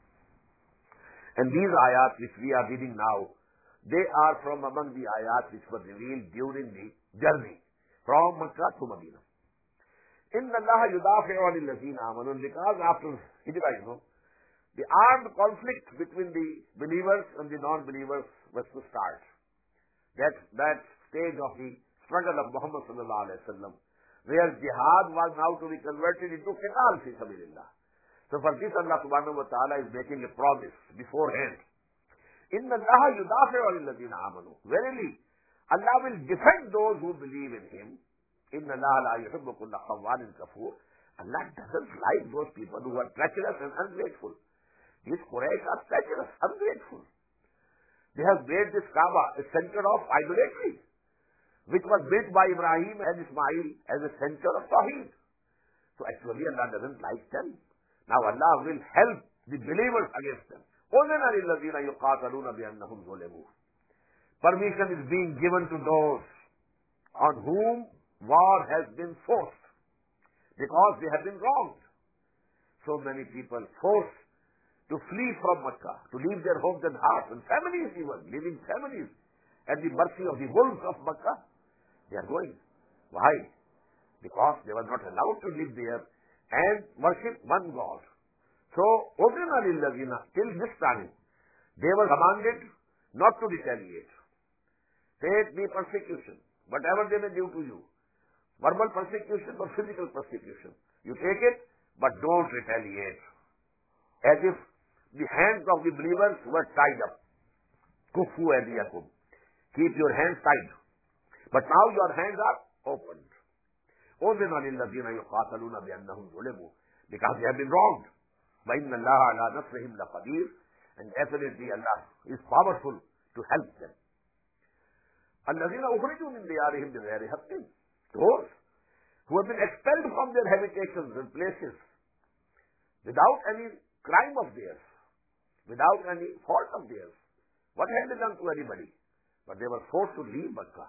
And these ayat which we are reading now, they are from among the ayat which were revealed during the journey from Makkah to Medina. Inna Allah yudafi'u anil lazina amanu. Because after Hijrah, you know, the armed conflict between the believers and the non-believers was to start. That, that stage of the struggle of Muhammad sallallahu alayhi wa sallam, where jihad was now to be converted into qital fi sabilillah. So for this Allah subhanahu wa ta'ala is making a promise beforehand. Inna Allah yudafi'u anil lazina amanu. Verily, Allah will defend those who believe in Him. Inna Allah la yuhibbu kulla khawwanin kafur. Allah doesn't like those people who are treacherous and ungrateful. These Quraysh are treacherous, ungrateful. They have made this Kaaba a center of idolatry, which was built by Ibrahim and Ismail as a center of Tawheed. So actually Allah doesn't like them. Now Allah will help the believers against them. Permission is being given to those on whom war has been forced, because they have been wronged. So many people forced to flee from Makkah, to leave their homes and hearts, and families even, leaving families at the mercy of the wolves of Makkah. They are going. Why? Because they were not allowed to live there and worship one God. So, ordinary Lazina, till this time, they were commanded not to retaliate. Take the persecution, whatever they may do to you. Verbal persecution or physical persecution. You take it, but don't retaliate. As if the hands of the believers were tied up. Kufu adiyakum. Keep your hands tied. But now your hands are opened. أُذِنَ لِلَّذِينَ يُقَاتَلُونَ بِأَنَّهُمْ ظُلِمُوا. Because they have been wronged. وَإِنَّ اللَّهَ عَلَى نَصْرِهِمْ لَقَدِيرٌ. And definitely Allah is powerful to help them. الَّذِينَ أُخْرِجُوا مِنْ دِيَارِهِمْ بِغَيْرِ حَقٍّ. Those who have been expelled from their habitations and places without any crime of theirs, without any fault of theirs. What had they done to anybody? But they were forced to leave Makkah.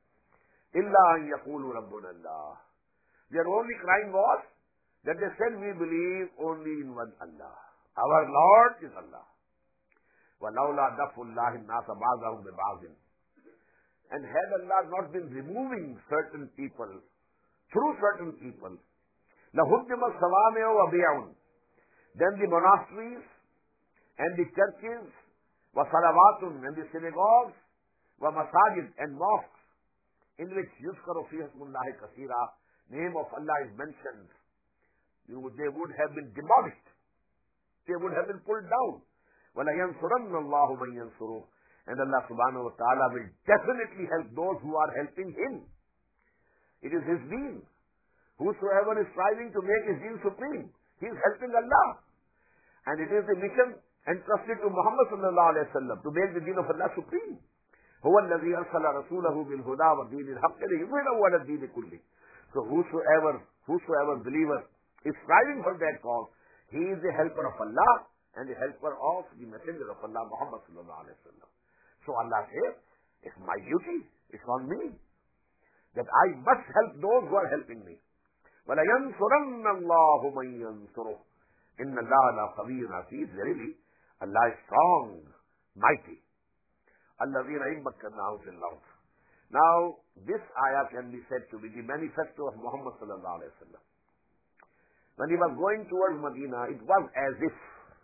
إِلَّا أَن يَقُولُوا رَبُّنَا اللَّهُ. Their only crime was that they said, we believe only in one Allah. Our Lord is Allah. وَلَوْلَا دَفُّ اللَّهِ النَّاسَ بَعْضَهُمْ بِبَعْضٍ. And had Allah not been removing certain people, through certain people, لَهُدِّمَ الصَّوَامِعُ وَبِيعٌ. Then the monasteries and the churches, وَصَلَوَاتٌ, and the synagogues, وَمَسَاجِد, and mosques, in which يُذْكَرُ فِيهِ اسْمُ اللَّهِ كَثِيرًا, name of Allah is mentioned, you would, they would have been demolished. They would have been pulled down. وَلَيَنْصُرَنَّ اللَّهُ مَنْ يَنْصُرُهُ. And Allah subhanahu wa ta'ala will definitely help those who are helping Him. It is His deen. Whosoever is striving to make His deen supreme, he is helping Allah. And it is the mission entrusted to Muhammad sallallahu alayhi wa sallam to make the deen of Allah supreme. هُوَ الَّذِي أَرْسَلَ رَسُولَهُ بِالْهُدَى وَدِينِ الْحَقِّ لِيُظْهِرَهُ عَلَى الدِّينِ كُلِّهِ. So whosoever, whosoever believer is striving for that cause, he is the helper of Allah and the helper of the messenger of Allah, Muhammad sallallahu alayhi wa sallam. So Allah says, it's my duty, it's on me, that I must help those who are helping me. وَلَيَنْصُرَنَّ اللَّهُ مَنْ يَنْصُرُهُ. إِنَّ اللَّهَ لَقَوِيٌّ عَزِيزٌ. Verily, Allah is strong, mighty. الَّذِينَ إِن مَّكَّنَّاهُمْ فِي الْأَرْضِ. Now, this ayah can be said to be the manifesto of Muhammad sallallahu alayhi wa sallam. When he was going towards Medina, it was as if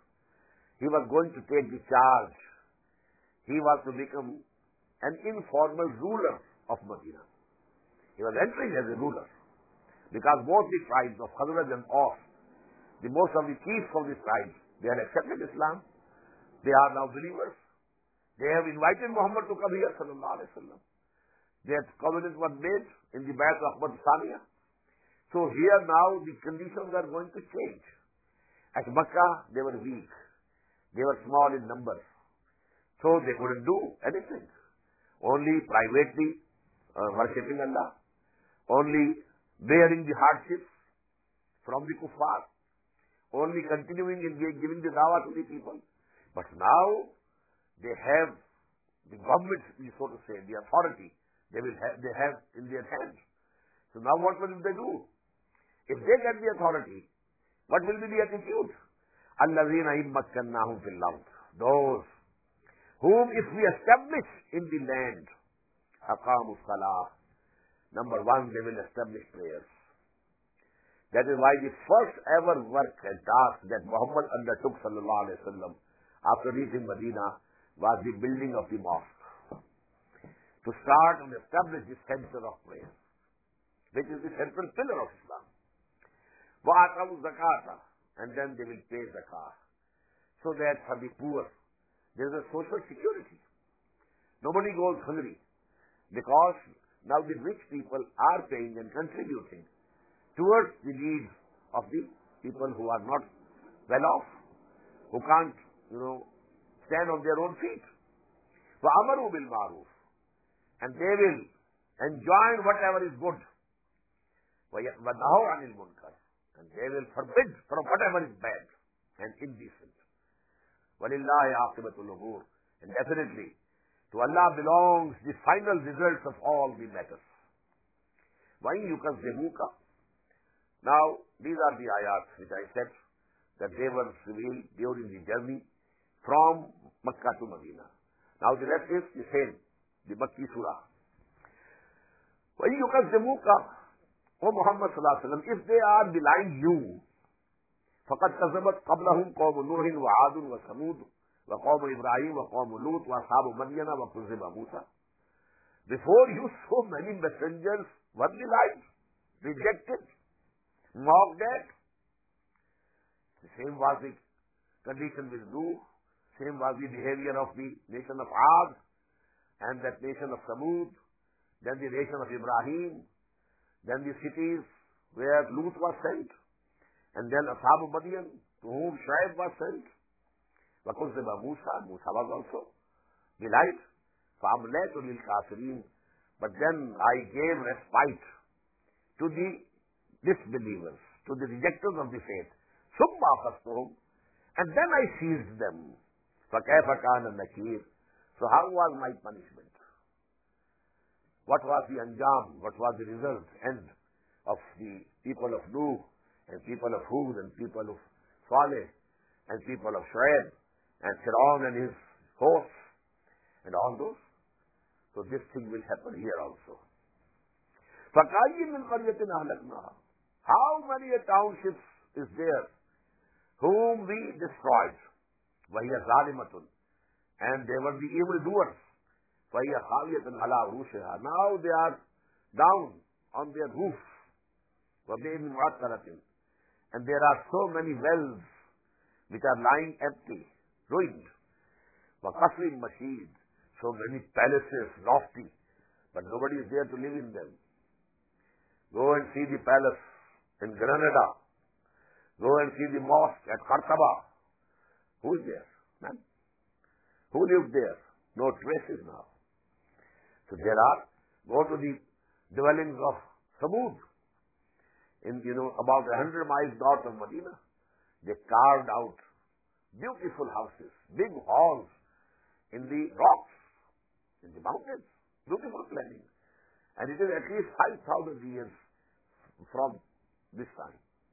he was going to take the charge. He was to become an informal ruler of Medina. He was entering as a ruler. Because both the tribes of Khazraj and Aus, the most of the chiefs of the tribes, they had accepted Islam. They are now believers. They have invited Muhammad to come here, sallallahu alayhi wa sallam. Their covenant was made in the Bayat of Ahmad Saniya. So here now the conditions are going to change. At Makkah, they were weak. They were small in numbers. So they couldn't do anything. Only privately uh, worshipping Allah. Only bearing the hardships from the kuffar. Only continuing in giving the dawah to the people. But now they have the government, so to say, the authority. They will have, they have in their hands. So now what will they do? If they get the authority, what will be the attitude? الَّذِينَ إِن مَّكَّنَّاهُمْ فِي الْأَرْضِ. Those whom if we establish in the land, أَقَامُوا الصَّلَاةَ. Number one, they will establish prayers. That is why the first ever work and task that Muhammad undertook sallallahu alaihi wasallam after reaching Medina was the building of the mosque. To start and establish the center of prayer, which is the central pillar of Islam. وَآتَوْا الزَّكَاةَ, and then they will pay zakah. So that for the poor, there is a social security. Nobody goes hungry, because now the rich people are paying and contributing towards the needs of the people who are not well off, who can't, you know, stand on their own feet. وَأَمَرُوا بِالْمَعْرُوفِ, and they will enjoin whatever is good. وَنَهَوْا عَنِ الْمُنْكَرِ, and they will forbid from whatever is bad and indecent. وَلِلَّهِ عَاقِبَةُ الْأُمُورِ, and definitely to Allah belongs the final results of all the matters. وَإِن يُكَذِّبُوكَ, now these are the ayats which I said that they were revealed during the journey from Makkah to Medina. Now the rest is the same, the Makki surah. وَإِن يُكَذِّبُوكَ, O Muhammad sallallahu alaihi wasallam, if they are belying you, فَقَدْ كَذَّبَتْ قَبْلَهُمْ قَوْمُ نُوحٍ وَعَادٌ وَثَمُودُ وَقَوْمُ إِبْرَاهِيمَ وَقَوْمُ لُوطٍ وَأَصْحَابُ مَدْيَنَ وَكُذِّبَ مُوسَى. Before you, so many messengers were belied, rejected, mocked at. The same was the condition with Nuh, same was the behavior of the nation of Ad, and that nation of Samud, then the nation of Ibrahim, then the cities where Lut was sent, and then Ashab Madian, to whom Shuaib was sent. وَكُذِّبَ Musa, Musa was also belied. فَأَمْلَيْتُ لِلْكَافِرِينَ, but then I gave respite to the disbelievers, to the rejectors of the faith. ثُمَّ أَخَذْتُهُمْ, and then I seized them. فَكَيْفَ كَانَ النَّكِيرُ, so how was my punishment? What was the anjam? What was the result, end of the people of Nuh, and people of Hud, and people of Saleh, and people of Shuaib, and Fir'aun and his hosts, and all those? So this thing will happen here also. فَكَأَيٍّ مِّن قَرْيَةٍ أَهْلَكْنَاهَا, how many townships is there whom we destroyed? وَهِيَ ظَالِمَةٌ, and they were the evildoers. فَهِيَ خَاوِيَةٌ عَلَىٰ عُرُوشِهَا, now they are down on their roof. وَبِئْرٍ مُعَطَّلَةٍ, and there are so many wells which are lying empty, ruined. وَقَصْرٍ مَشِيدٍ, so many palaces, lofty, but nobody is there to live in them. Go and see the palace in Granada. Go and see the mosque at Qartaba. Who is there? None. Who lived there? No traces now. So there are, go to the dwellings of Samud, in, you know, about a hundred miles north of Medina. They carved out beautiful houses, big halls in the rocks, in the mountains, beautiful planning. And it is at least five thousand years from this time.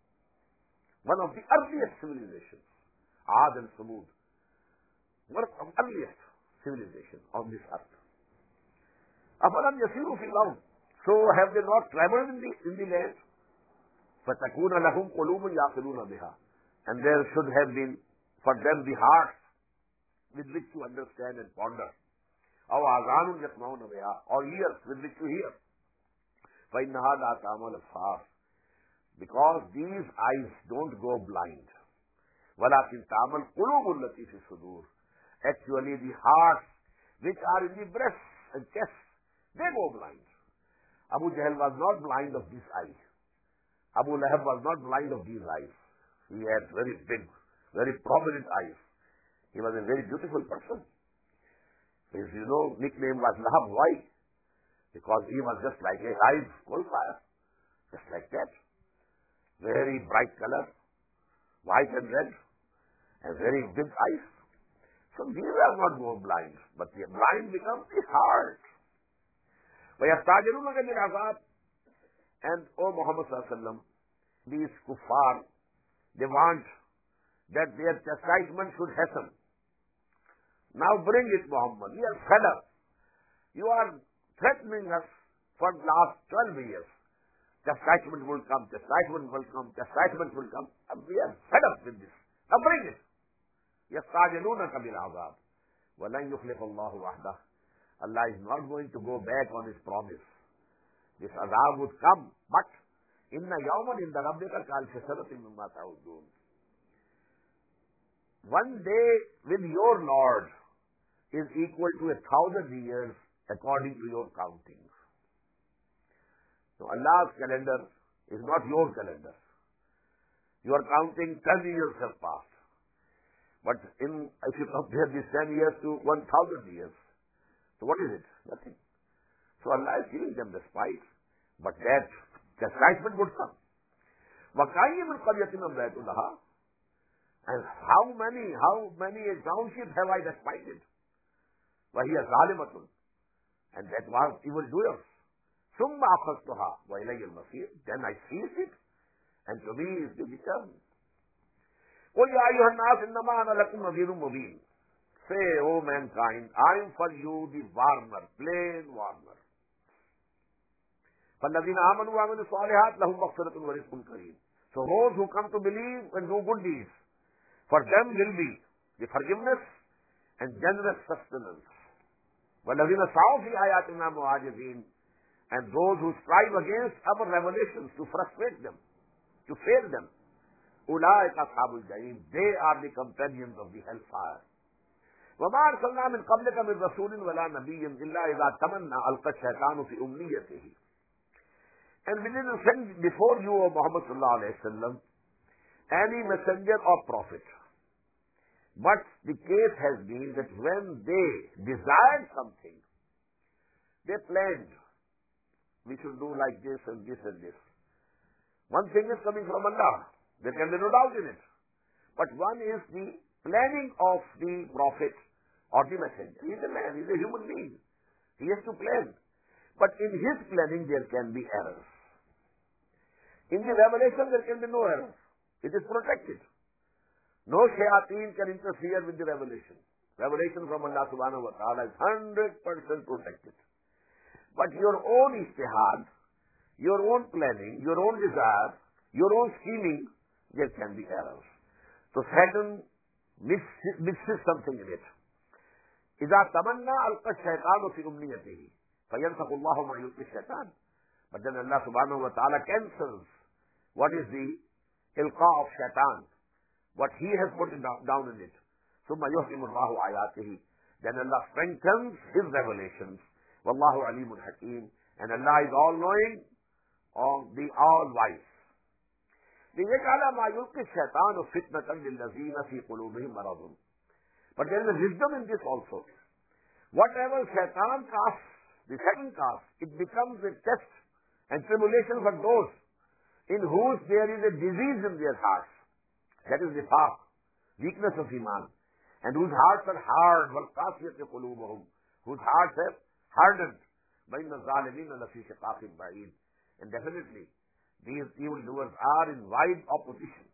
One of the earliest civilizations, Ad and Samud, one of the earliest civilizations on this earth. أَفَلَمْ يَسِيرُوا فِي الْأَرْضِ, so have they not traveled in the, in the land? فَتَكُونَ لَهُمْ قُلُوبٌ يَعْقِلُونَ بِهَا, and there should have been for them the hearts with which to understand and ponder. أَوْ آذَانٌ يَسْمَعُونَ بِهَا, or ears with which to hear. فَإِنَّهَا لَا تَعْمَلُ الْأَبْصَارُ, because these eyes don't go blind. وَلَكِنْ تَعْمَلُ الْقُلُوبُ الَّتِي فِي الصُّدُورِ, actually the hearts which are in the breasts and chests, they go blind. Abu Jahl was not blind of this eye. Abu Lahab was not blind of these eyes. He had very big, very prominent eyes. He was a very beautiful person. His, you know, nickname was Lahab. Why? Because he was just like a live coal fire. Just like that. Very bright color, white and red, and very big eyes. So these are not go blind, but the blind becomes the heart. وَيَسْتَعْجِلُونَكَ بِالْعَذَابِ, and O Muhammad sallallahu alaihi wasallam, these kuffar, they want that their chastisement should hasten. Now bring it, Muhammad. We are fed up. You are threatening us for the last twelve years. Chastisement will come, chastisement will come, chastisement will come. And we are fed up with this. Now bring it. يَسْتَعْجِلُونَكَ بِالْعَذَابِ وَلَنْ يُخْلِفَ اللَّهُ وَعْدَهُ. Allah is not going to go back on His promise. This azab would come, but إِنَّ يَوْمًا عِنْدَ رَبِّكَ كَأَلْفِ سَنَةٍ مِّمَّا تَعُدُّونَ. One day with your Lord is equal to a thousand years according to your countings. So Allah's calendar is not your calendar. You are counting ten years have passed. But in, if you compare these ten years to one thousand years, so what is it? Nothing. So Allah is giving them respite, but that chastisement would come. وَكَأَيٍّ مِّن قَرْيَةٍ أَمْلَيْتُ لَهَا. And how many, how many townships have I despited? وَهِيَ ظَالِمَةٌ. And that was evildoers. ثُمَّ أَخَذْتُهَا وَإِلَيَّ الْمَصِيرُ. Then I seized it, and to me is the return. قُلْ يَا أَيُّهَا النَّاسُ إِنَّمَا أَنَا لَكُمْ نَذِيرٌ مُبِينٌ. Say, O mankind, I am for you the warner, plain warner. فَالَّذِينَ آمَنُوا وَعَمِلُوا الصَّالِحَاتِ لَهُمْ مَغْفِرَةٌ وَرِزْقٌ كَرِيمٌ. So those who come to believe and do good deeds, for them will be the forgiveness and generous sustenance. وَالَّذِينَ سَعَوْا فِي آيَاتِنَا مُعَاجِزِينَ. And those who strive against our revelations to frustrate them, to fail them, أُولَٰئِكَ أَصْحَابُ الْجَحِيمِ. They are the companions of the hellfire. وَمَا أَرْسَلْنَا مِنْ قَبْلِكَ مِنْ رَسُولٍ وَلَا نَبِيٍّ إِلَّا إِذَا تَمَنَّىٰ أَلْقَى الشَّيْطَانُ فِي أُمْنِيَّتِهِ. And we didn't send before you, O Muhammad sallallahu alayhi wa sallam, any messenger or prophet. But the case has been that when they desired something, they planned, we should do like this and this and this. One thing is coming from Allah. There can be no doubt in it. But one is the planning of the prophet or the messenger. He is a man, he is a human being. He has to plan. But in his planning there can be errors. In the revelation there can be no error. It is protected. No shayateen can interfere with the revelation. Revelation from Allah subhanahu wa ta'ala is one hundred percent protected. But your own ijtihad, your own planning, your own desire, your own scheming, there can be errors. So Satan mixes, mixes something in it. إِذَا تَمَنَّى أَلْقَى الشَّيْطَانُ فِي أُمْنِيَّتِهِ فَيَنْسَخُ اللَّهُ مَا يُلْقِي الشَّيْطَانُ. But then Allah subhanahu wa ta'ala cancels what is the ilqa of shaitan, what he has put it down, down in it. ثُمَّ يُحْكِمُ اللَّهُ آيَاتِهِ. Then Allah strengthens his revelations. وَاللَّهُ عَلِيمٌ حَكِيمٌ. And Allah is all-knowing, all the all-wise. لِيَجْعَلَ مَا يُلْقِي الشَّيْطَانُ فِتْنَةً لِلَّذِينَ فِي قُلُوبِهِمْ مَرَضٌ. But there is a wisdom in this also. Whatever shaitan casts, the second cast, it becomes a test and tribulation for those in whose there is a disease in their hearts. That is the nifaq, weakness of iman. And whose hearts are hard, وَالْقَاسِيَةِ قُلُوبُهُمْ, whose hearts have hardened. بَيْنَ الظَّالِمِينَ لَفِي شِقَاقٍ بَعِيدٍ. And definitely, these evildoers are in wide opposition.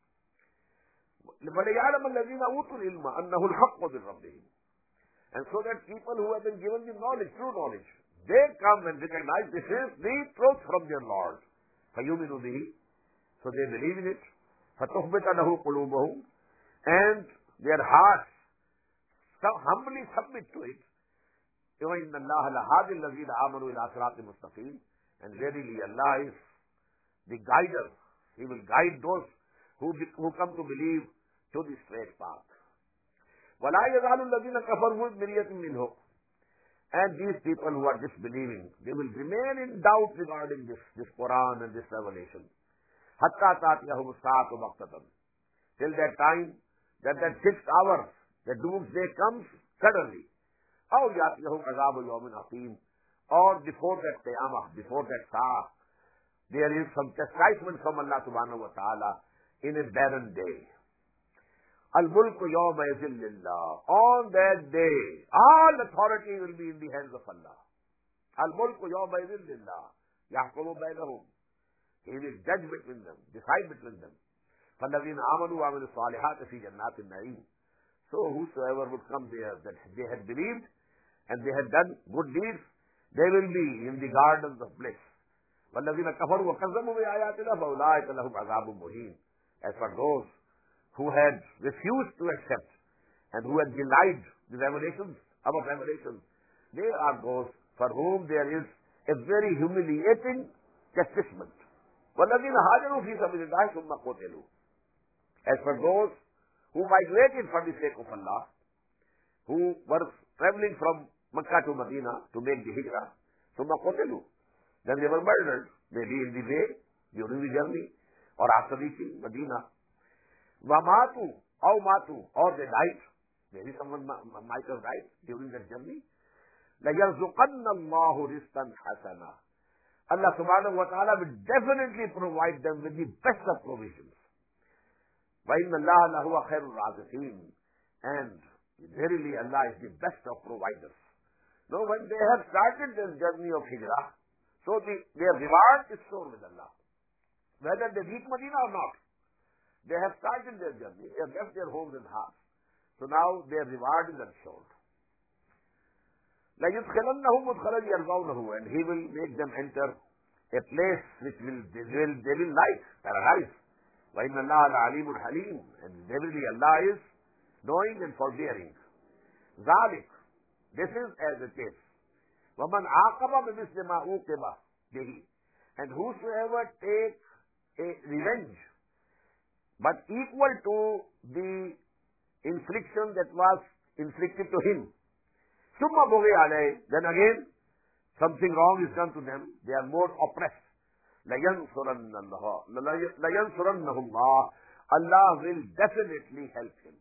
وَلِيَعْلَمَ الَّذِينَ أُوتُوا الْعِلْمَ أَنَّهُ الْحَقُّ مِنْ رَبِّهِمْ. And so that people who have been given the knowledge, true knowledge, they come and recognize this is the truth from their Lord. فَيُؤْمِنُوا بِهِ. So they believe in it. فَتُخْبِتَ لَهُ قُلُوبُهُمْ. And their hearts so humbly submit to it. وَإِنَّ اللَّهَ لَهَادِ الَّذِينَ آمَنُوا إِلَىٰ صِرَاطٍ مُسْتَقِيمٍ. And verily Allah is the guider. He will guide those who, be, who come to believe to the straight path. وَلَا يَزَالُ الَّذِينَ كَفَرُوا فِي مِرْيَةٍ مِّنْهُ. And these people who are disbelieving, they will remain in doubt regarding this, this Quran and this revelation. حَتَّى تَأْتِيَهُمُ السَّاعَةُ بَغْتَةً. Till that time, that that sixth hour, the doomsday comes suddenly. أَوْ يَأْتِيَهُمْ عَذَابُ يَوْمٍ عَقِيمٍ. Or before that Qiyamah, before that Sa'ah, there is some chastisement from Allah subhanahu wa ta'ala in a barren day. Al-mulku yawma izin lillah. On that day, all authority will be in the hands of Allah. Al-mulku yawma izin lillah. Yahkumu bainahum. He will judge between them, decide between them. فَالَّذِينَ آمَنُوا وَعَمِلُوا الصَّالِحَاتِ فِي جَنَّاتِ النَّعِيمِ. So whosoever would come there, that they had believed and they had done good deeds, they will be in the gardens of bliss. وَالَّذِينَ كَفَرُوا وَكَذَّبُوا بِآيَاتِنَا فَأُولَٰئِكَ لَهُمْ عَذَابٌ مُّهِينٌ. As for those who had refused to accept and who had denied the revelations, our revelations, they are those for whom there is a very humiliating chastisement. وَالَّذِينَ هَاجَرُوا فِي سَبِيلِ اللَّهِ ثُمَّ قُتِلُوا. As for those who migrated for the sake of Allah, who were traveling from Makkah to Medina to make the hijrah, ثُمَّ قُتِلُوا. Then they were murdered, maybe in the way, during the journey, or after reaching Medina. وَمَاتُوا أَوْ مَاتُوا, or they died. Maybe someone might have died during that journey. لَيَرْزُقَنَّ اللَّهُ رِزْقًا حَسَنًا. Allah subhanahu wa ta'ala will definitely provide them with the best of provisions. وَإِنَّ اللَّهَ لَهُوَ خَيْرُ الرَّازِقِينَ. And verily Allah is the best of providers. Now when they have started this journey of hijrah, so the, their reward is sure with Allah. Whether they reach Medina or not, they have started their journey, they have left their homes and hearts. So now their reward is assured. لَيُدْخِلَنَّهُمْ مُدْخَلًا يَرْضَوْنَهُ. And He will make them enter a place which will, they will, they will like, paradise. وَإِنَّ اللَّهَ لَعَلِيمٌ حَلِيمٌ. And verily Allah is knowing and forbearing. ذَلِكَ. This is as it is. وَمَنْ عَاقَبَ بِمِثْلِ مَا عُوقِبَ بِهِ. And whosoever takes a revenge, but equal to the infliction that was inflicted to him, ثُمَّ بُغِيَ عَلَيْهِ. Then again, something wrong is done to them. They are more oppressed. لَيَنْصُرَنَّ اللَّهُ. Allah will definitely help him.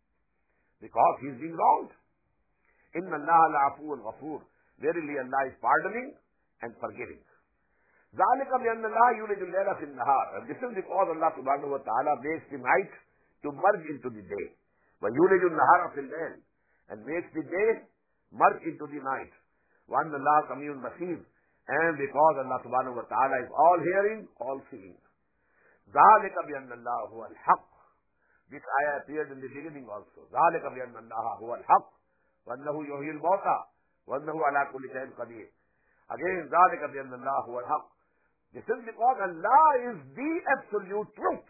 Because he is being wronged. إِنَّ اللَّهَ لَعَفُوٌّ غَفُورٌ. Verily Allah is pardoning and forgiving. ذَلِكَ بِأَنَّ اللَّهَ يُولِجُ اللَّيْلَ فِي النَّهَارِ. And this is because Allah subhanahu wa ta'ala makes the night to merge into the day. وَيُولِجُ النَّهَارَ فِي اللَّيْلِ. And makes the day merge into the night. وَأَنَّ اللَّهَ سَمِيعٌ بَصِيرٌ. And because Allah subhanahu wa ta'ala is all hearing, all seeing. ذَلِكَ بِأَنَّ اللَّهَ هُوَ الْحَقُّ. This ayah appeared in the beginning also. ذَلِكَ بِأَنَّ اللَّهَ هُوَ الْحَقُّ وَأَنَّهُ يُحْيِي الْمَوْتَى وَأَنَّهُ عَلَى كُلِّ شَيْءٍ قَدِيرٌ. Again, ذَلِكَ بِأَنَّ اللَّهَ هُوَ الْحَقُّ. This is because Allah is the absolute truth.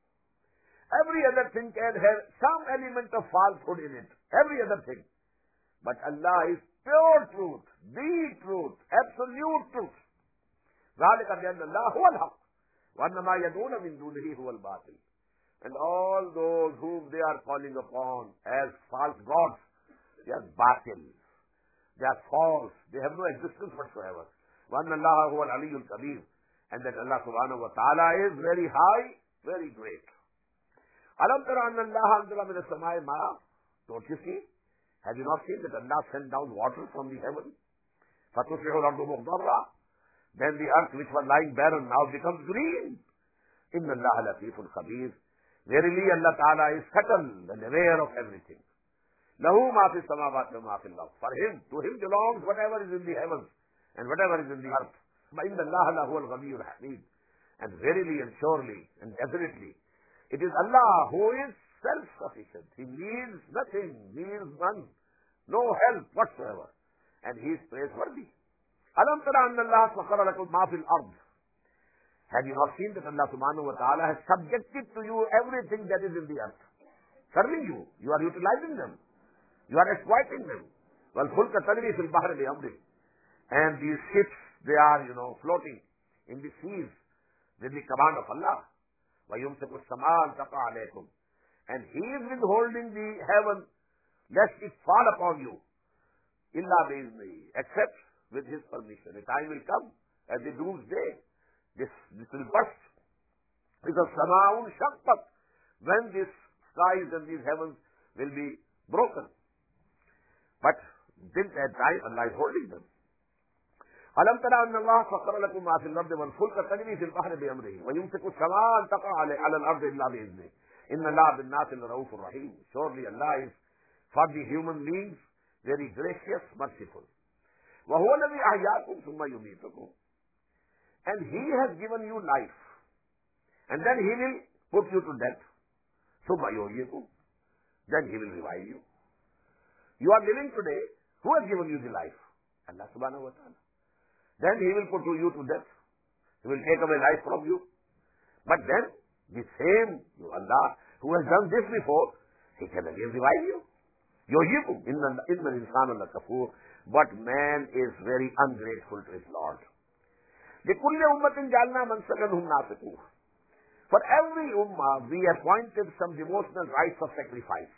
Every other thing can have some element of falsehood in it. Every other thing. But Allah is pure truth, the truth, absolute truth. ذَلِكَ بِأَنَّ اللَّهَ هُوَ الْحَقُّ وَأَنَّ مَا يَدْعُونَ مِن دُونِهِ هُوَ الْبَاطِلُ. And all those whom they are calling upon as false gods, they are batil. They are false. They have no existence whatsoever. وَأَنَّ اللَّهَ هُوَ الْعَلِيُّ الْكَبِيرُ. And that Allah subhanahu wa ta'ala is very high, very great. أَلَمْ تَرَ أَنَّ اللَّهَ أَنزَلَ مِنَ السَّمَاءِ مَاءً. Don't you see? Have you not seen that Allah sent down water from the heaven? فَتُصْبِحُ الْأَرْضُ مُخْضَرًّا. Then the earth which was lying barren now becomes green. إِنَّ اللَّهَ لَطِيفٌ خَبِيرٌ. Verily Allah Ta'ala is settled and aware of everything. لَهُ مَا فِي السَّمَاوَاتِ وَمَا فِي الْأَرْضِ. For Him, to Him belongs whatever is in the heavens and whatever is in the earth. فَإِنَّ اللَّهَ لَهُوَ الْغَنِيُّ الْحَمِيدُ. And verily and surely and definitely, it is Allah who is self-sufficient. He needs nothing, needs none, no help whatsoever. And He is praiseworthy. أَلَمْ تَرَ أَنَّ اللَّهَ سَخَّرَ لَكُم مَا فِي الْأَرْضِ. Have you not seen that Allah subhanahu wa ta'ala has subjected to you everything that is in the earth? Serving you. You are utilizing them. You are exploiting them. وَالْفُلْكَ تَجْرِي فِي الْبَحْرِ بِأَمْرِهِ. And these ships, they are, you know, floating in the seas with the command of Allah. وَيُمْسِكُ السَّمَاءَ أَن تَقَعَ عَلَيْكُمْ. And He is withholding the heaven lest it fall upon you. إِلَّا بِإِذْنِهِ. Except with His permission. A time will come at the doomsday. This, this will burst. Because sama'un shaqqat. When these skies and these heavens will be broken. But till that time, Allah is holding them. أَلَمْ تَرَ أَنَّ اللَّهَ سَخَّرَ لَكُم مَا فِي الْأَرْضِ وَالْفُلْكَ تَجْرِي فِي الْبَحْرِ بِأَمْرِهِ وَيُمْسِكُ السَّمَاءَ أَن تَقَعَ عَلَى الْأَرْضِ إِلَّا بِإِذْنِهِ إِنَّ اللَّهَ بِالنَّاسِ لَرَءُوفٌ رَحِيمٌ. Surely Allah is for the human beings very gracious, merciful. وَهُوَ الَّذِي أَحْيَاكُمْ ثُمَّ يُمِيتُكُمْ. And He has given you life. And then He will put you to death. ثُمَّ يُحْيِيكُمْ. Then He will revive you. You are living today. Who has given you the life? Allah subhanahu wa ta'ala. Then He will put you to death. He will take away life from you. But then, the same Allah who has done this before, He can again revive you. Yuhyikum inna al-insana lakafur. But man is very ungrateful to his Lord. لِكُلِّ أُمَّةٍ جَعَلْنَا مَنْسَكًا هُمْ نَاسِكُوهُ. For every ummah, we appointed some devotional rites of sacrifice.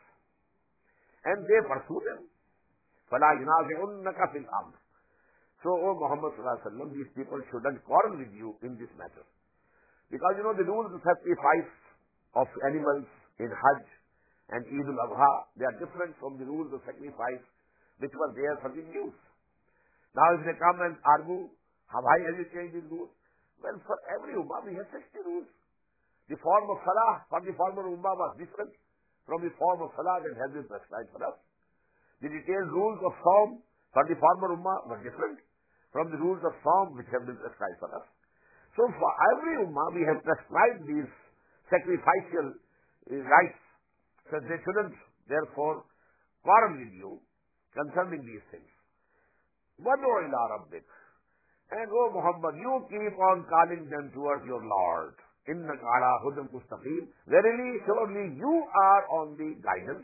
And they pursue them. فَلَا يُنَازِعُنَّكَ فِي الْأَمْرِ. So, O Muhammad sallallahu alaihi wasallam, these people shouldn't quarrel with you in this matter. Because, you know, the rules of sacrifice of animals in Hajj and Eid al-Adha, they are different from the rules of sacrifice which were there for the Jews. Now, if they come and argue, how why have you changed these rules? Well, for every ummah, we have sixty rules. The form of salah for the former ummah was different from the form of salah that has been prescribed for us. The detailed rules of Sawm for the former ummah were different from the rules of Sawm which have been prescribed for us. So for every ummah, we have prescribed these sacrificial uh, rites. So they shouldn't, therefore, quarrel with you concerning these things. وَدُعُ إِلَىٰ رَبِّكَ. And, O Muhammad, you keep on calling them towards your Lord. إِنَّكَ عَلَىٰ هُدًى مُسْتَقِيمٍ. Verily, surely you are on the guidance,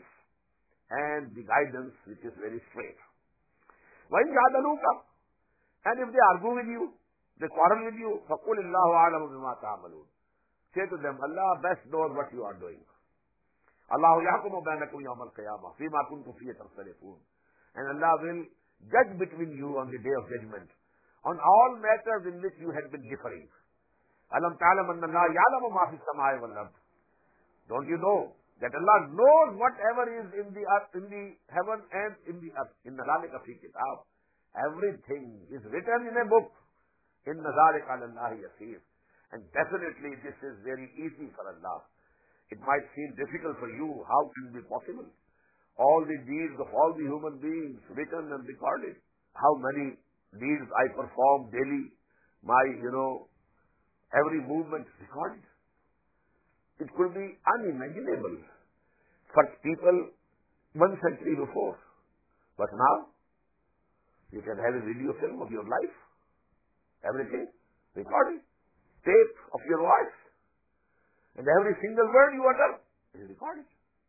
and the guidance which is very straight. وَإِنْ جَادَلُوكَ. And if they argue with you, they quarrel with you, فَقُلِ اللَّهُ أَعْلَمُ بِمَا تَعْمَلُونَ. Say to them, Allah best knows what you are doing. اللَّهُ يَحْكُمُ بَيْنَكُمْ يَوْمَ الْقِيَامَةِ فِيمَا كُنْتُمْ فِيهِ تَخْتَلِفُونَ. And Allah will judge between you on the day of judgment on all matters in which you had been differing. أَلَمْ تَعْلَمْ أَنَّ اللَّهَ يَعْلَمُ مَا فِي السَّمَاءِ وَالْأَرْضِ. Don't you know that Allah knows whatever is in the earth, in the heaven and in the earth. إِنَّ ذَلِكَ فِي كِتَابٍ. Everything is written in a book. إِنَّ ذَلِكَ عَلَى اللَّهِ يَسِيرٌ. And definitely this is very easy for Allah. It might seem difficult for you. How can it be possible? All the deeds of all the human beings written and recorded. How many deeds I perform daily. My, you know, every movement recorded. It could be unimaginable for people one century before. But now, you can have a video film of your life. Everything recorded. Tape of your voice. And every single word you utter is recorded.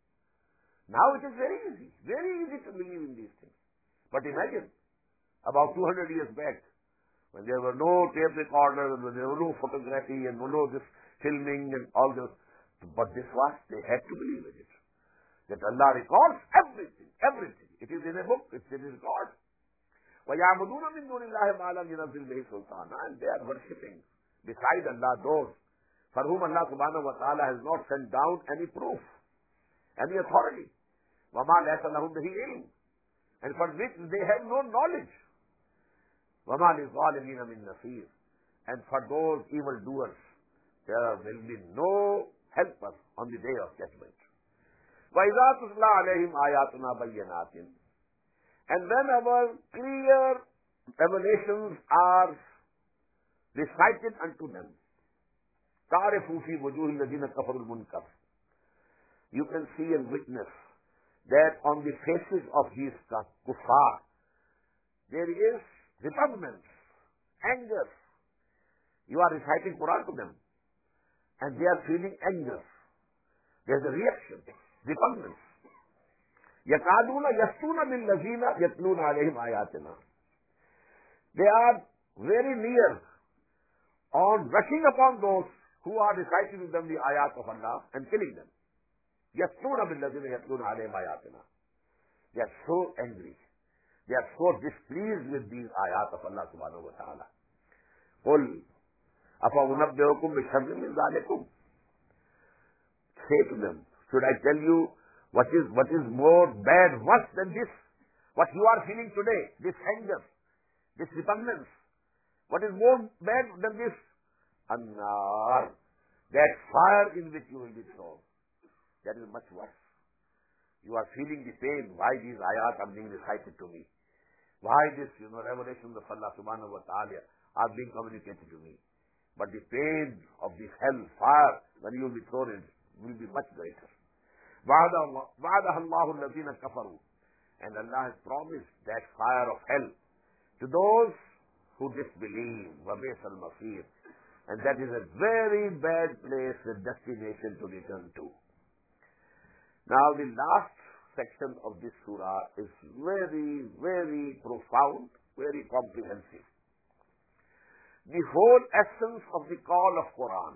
Now it is very easy. Very easy to believe in these things. But imagine, about two hundred years back, when there were no tape recorders, and when there were no photography, and no this filming and all this. But this was, they had to believe in it. That Allah records everything, everything. It is in a book, it's in a record. وَيَعْبُدُونَ مِن دُونِ اللَّهِ مَا لَمْ يُنَزِّلْ بِهِ سُلْطَانًا. And they are worshipping beside Allah those for whom Allah subhanahu wa ta'ala has not sent down any proof, any authority. وَمَا لَيْسَ لَهُمْ بِهِ عِلْمٍ. And for which they have no knowledge. وَمَا لِلظَّالِمِينَ مِن نَصِيرٍ. And for those evildoers, there will be no helper on the day of judgment. وَإِذَا تُتْلَىٰ عَلَيْهِمْ آيَاتُنَا بَيِّنَاتٍ. And when our clear revelations are recited unto them, تَعْرِفُ فِي وُجُوهِ الَّذِينَ كَفَرُوا الْمُنكَرَ. You can see and witness that on the faces of these kuffar, there is repugnance, anger. You are reciting Quran to them, and they are feeling anger. There is a reaction, repugnance. يَكَادُونَ يَسْتُونَ بِالَّذِينَ يَتْلُونَ عَلَيْهِمْ آيَاتِنَا. They are very near on rushing upon those who are reciting to them the ayat of Allah and killing them. يَسْتُونَ بِالَّذِينَ يَتْلُونَ عَلَيْهِمْ آيَاتِنَا. They are so angry. They are so displeased with these ayat of Allah subhanahu wa ta'ala. قُلْ أَفَأُنَبِّئُكُمْ بِشَرٍّ مِّن ذَلِكُمْ. Say to them, should I tell you what is what is more bad, worse than this? What you are feeling today, this anger, this repugnance. What is more bad than this? An-nar, that fire in which you will be thrown. That is much worse. You are feeling the pain. Why these ayat are being recited to me? Why this, you know, revelations of Allah subhanahu wa ta'ala are being communicated to me? But the pain of this hell fire, when you will be thrown in, will be much greater. وَعَدَهَا اللَّهُ الَّذِينَ كَفَرُوا. And Allah has promised that fire of hell to those who disbelieve. وَبِئْسَ الْمَصِيرُ. And that is a very bad place, a destination to return to. Now the last section of this surah is very, very profound, very comprehensive. The whole essence of the call of Quran,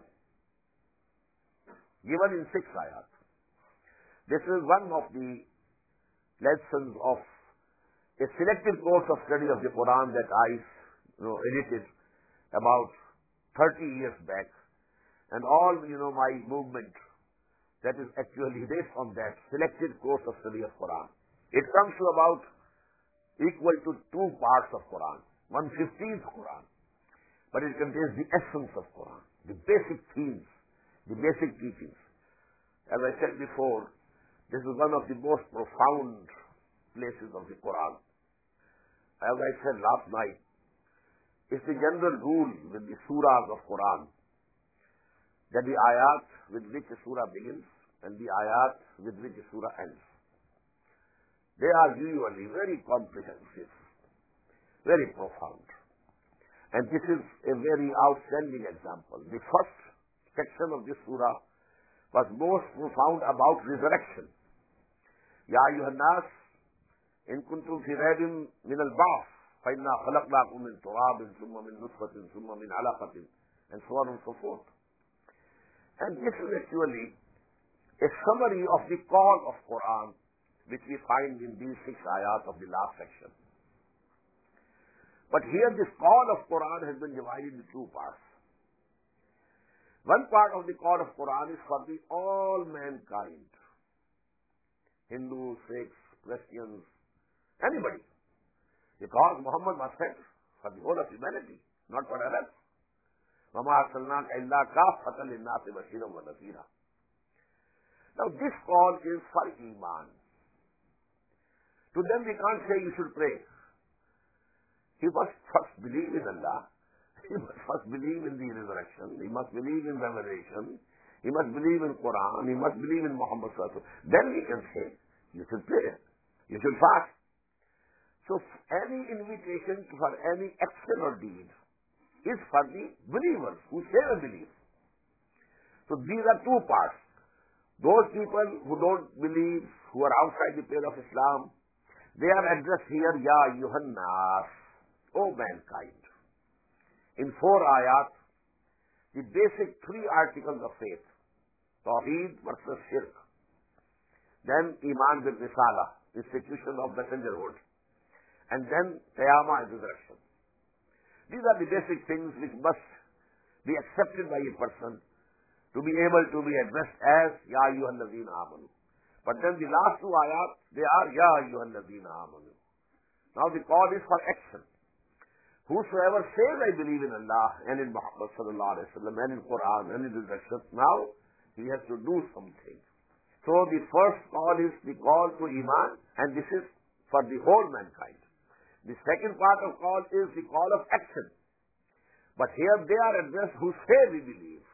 given in six ayat. This is one of the lessons of a selective course of study of the Quran that I you know, edited about thirty years back. And all, you know, my movement that is actually based on that selected course of study of Quran. It comes to about equal to two parts of Quran, one fifteenth Quran. But it contains the essence of Quran, the basic themes, the basic teachings. As I said before, this is one of the most profound places of the Quran. As I said last night, it's the general rule with the surahs of Quran that the ayat with which a surah begins and the ayat with which a surah ends, they are usually very comprehensive, very profound. And this is a very outstanding example. The first section of this surah was most profound about resurrection. Ya ayyuhan nas, in kuntum fi raybin min al-ba'th, fa inna khalaqnakum min turabin, thumma min nutfatin, thumma min alaqatin, and so on and so forth. And this is actually a summary of the call of Quran, which we find in these six ayat of the last section. But here this call of Quran has been divided into two parts. One part of the call of Quran is for the all mankind. Hindus, Sikhs, Christians, anybody. Because Muhammad was sent for the whole of humanity, not for others. وَمَا أَرْسَلْنَاكَ إِلَّا كَافَّةً لِلنَّاسِ بَشِيرًا وَنَذِيرًا. Now this call is for Iman. To them we can't say you should pray. He must first believe in Allah. He must first believe in the resurrection. He must believe in revelation. He must believe in Quran. He must believe in Muhammad sallallahu alaihi wasallam. Then we can say, you should pray. You should fast. So any invitation for any action or deed is for the believers who say they believe. So these are two parts. Those people who don't believe, who are outside the pale of Islam, they are addressed here, Ya ayyuhan nas, O mankind. In four ayat, the basic three articles of faith, Tawheed versus Shirk, then Iman bil Risala, institution of messengerhood, and then Qiyamah and resurrection. These are the basic things which must be accepted by a person to be able to be addressed as Ya ayyuhal ladhina amanu. But then the last two ayat, they are Ya ayyuhal ladhina amanu. Now the call is for action. Whosoever says I believe in Allah and in Muhammad sallallahu alaihi wasallam and in Quran and in resurrection, now he has to do something. So the first call is the call to Iman, and this is for the whole mankind. The second part of call is the call of action. But here they are addressed who say we believe.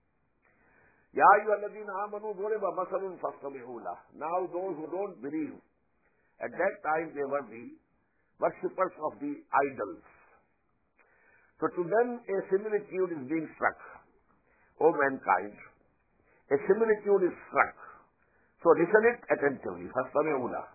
Ya ayyuhalladhina amanu duriba masalun fastami'u lah. Now those who don't believe, at that time they were the worshippers of the idols. So to them a similitude is being struck. O mankind, a similitude is struck. So listen it attentively. Fastami'u lah.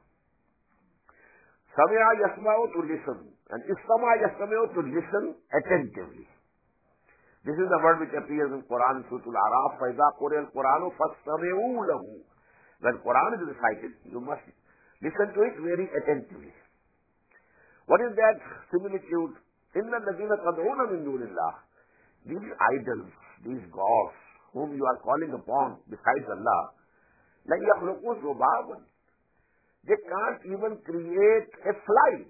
Sami'a yasma'u to listen, and istama yasma'u to listen attentively. This is the word which appears in Quran, Surah Al-Araf, فَإِذَا قُرِئَ الْقُرْآنُ فَاسْتَمِعُوا لَهُ. When Quran is recited, you must listen to it very attentively. What is that similitude? إِنَّ الَّذِينَ تَدْعُونَ مِن دُونِ اللَّهِ. These idols, these gods, whom you are calling upon besides Allah, لَن يَخْلُقُوا ذُبَابًا. They can't even create a fly.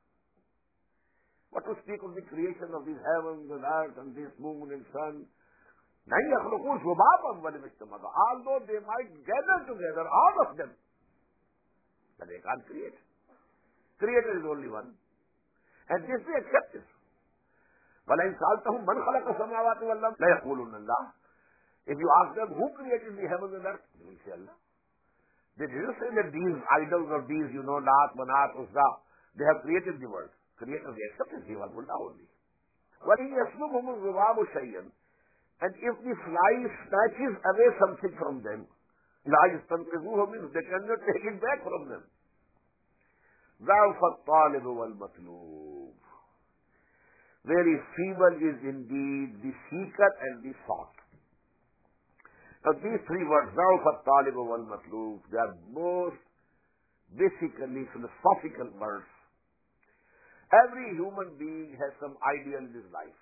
What to speak of the creation of these heavens and earth and this moon and sun? لَن يَخْلُقُوا ذُبَابًا وَلَوِ اجْتَمَعُوا. Although they might gather together, all of them, but they can't create. Creator is only one. And this they accept it. وَلَئِنْ سَأَلْتَهُمْ مَنْ خَلَقَ السَّمَاوَاتِ وَالْأَرْضَ لَيَقُولُنَّ اللَّهُ. If you ask them who created the heavens and earth, they will say Allah. They didn't say that these idols or these, you know, Lat, Manat, Uzza, they have created the world. Creator, they accepted He was Allah only. وَإِنْ يَسْلُبْهُمُ الذُّبَابُ شَيْئًا. And if the fly snatches away something from them, لا يستنقذوه منه, they cannot take it back from them. ضعف الطالب والمطلوب. Very feeble is indeed the seeker and the sought. Now these three words, ضعف الطالب والمطلوب, they are most basically philosophical words. Every human being has some ideal in his life.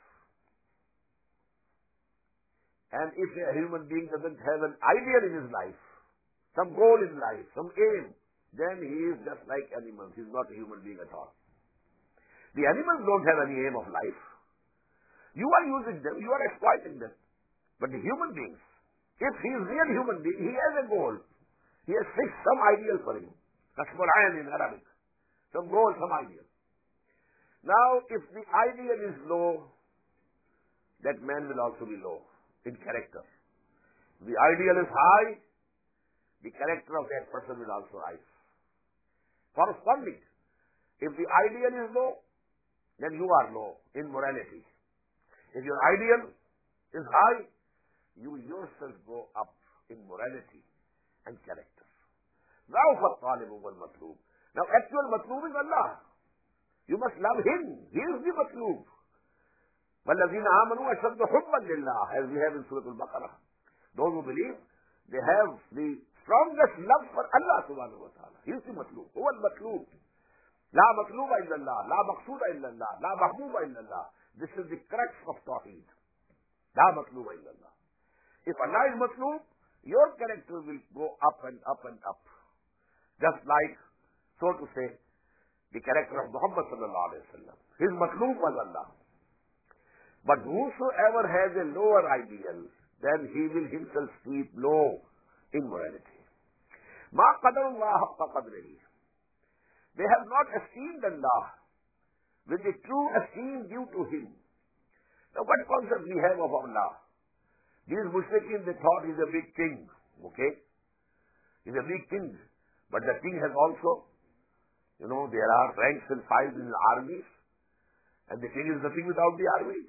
And if a human being doesn't have an ideal in his life, some goal in life, some aim, then he is just like animals. He is not a human being at all. The animals don't have any aim of life. You are using them, you are exploiting them. But the human beings, if he is real human being, he has a goal. He has fixed some ideal for him. That's Quran in Arabic. Some goal, some ideal. Now, if the ideal is low, that man will also be low in character. If the ideal is high, the character of that person will also rise. Corresponding. If the ideal is low, then you are low in morality. If your ideal is high, you yourself go up in morality and character. Now for talib wal matlub. Now actual matlub is Allah. You must love Him. He is the matlub. وَالَّذِينَ آمَنُوا أَشَدُّ حُبًّا لِلَّهِ, as we have in Surah Al-Baqarah. Those who believe, they have the strongest love for Allah subhanahu wa ta'ala. He is the matlub. هو المطلوب. لا مطلوب إلا الله. لا مقصود إلا الله. لا محبوب إلا الله. This is the crux of Tawheed. لا مطلوب إلا الله. If Allah is matlub, your character will go up and up and up. Just like, so to say, the character of Muhammad sallallahu alayhi wa sallam. His matlub was Allah. But whosoever has a lower ideal, then he will himself keep low in morality. مَا قَدَرُ اللَّهَ حَقَّ قَدْرِهِ. They have not esteemed Allah with the true esteem due to Him. Now what concept we have of Allah? These mushrikeen, they thought he's a big king. Okay? He's a big king. But the king has also, you know, there are ranks and files in the armies. And the king is nothing without the army.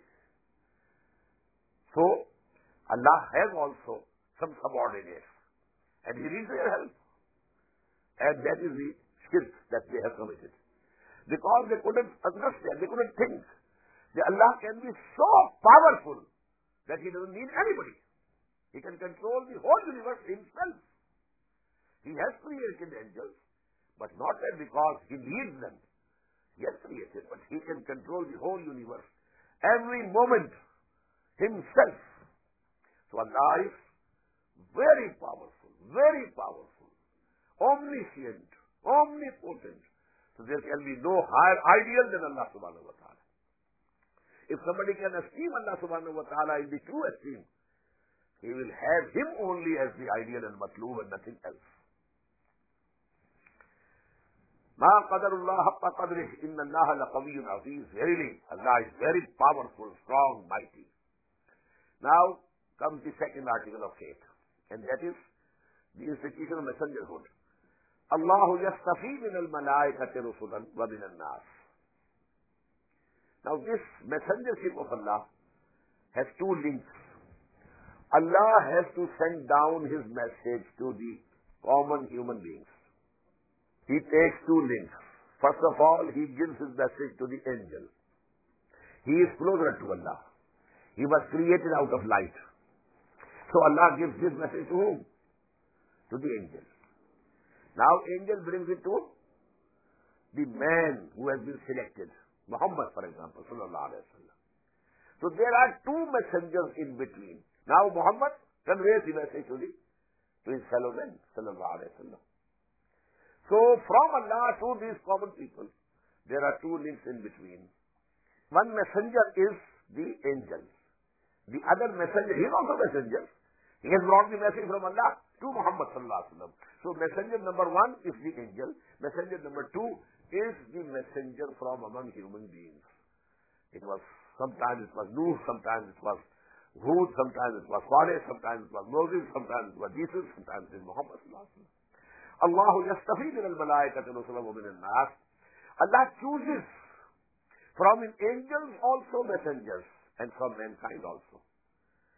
So, Allah has also some subordinates. And He needs their help. And that is the shirk that they have committed. Because they couldn't understand, they couldn't think that Allah can be so powerful that He doesn't need anybody. He can control the whole universe Himself. He has created angels, but not that because He needs them. He has created, but He can control the whole universe every moment Himself. So Allah is very powerful, very powerful, omniscient, omnipotent. So there can be no higher ideal than Allah subhanahu wa ta'ala. If somebody can esteem Allah subhanahu wa ta'ala in the true esteem, he will have Him only as the ideal and matlub and nothing else. مَا قَدَرُ اللَّهَ حَقَّ قَدْرِهِ إِنَّ اللَّهَ لَقَوِيٌّ عَزِيزٌ. Verily, Allah is very powerful, strong, mighty. Now comes the second article of faith, and that is the institution of messengerhood. Allah yastafi min al-malaikati rusulan wa min al-nas. Now this messengership of Allah has two links. Allah has to send down His message to the common human beings. He takes two links. First of all, He gives His message to the angel. He is closer to Allah. He was created out of light. So Allah gives His message to whom? To the angel. Now angel brings it to the man who has been selected. Muhammad, for example, sallallahu alayhi wa sallam. So there are two messengers in between. Now Muhammad conveys the message to, the, to his fellow men, sallallahu alayhi wa sallam. So from Allah to these common people, there are two links in between. One messenger is the angel. The other messenger, he is also a messenger. He has brought the message from Allah to Muhammad sallallahu alaihi wasallam. So messenger number one is the angel. Messenger number two is the messenger from among human beings. It was, sometimes it was Nuh, sometimes it was Hud, sometimes it was Saleh, sometimes it was Moses, sometimes it was Jesus, sometimes it was Muhammad sallallahu alaihi wasallam. Allah yastafi min al-malaikati rusulan wa min al-nas. Allah chooses from in angels also messengers and from mankind also.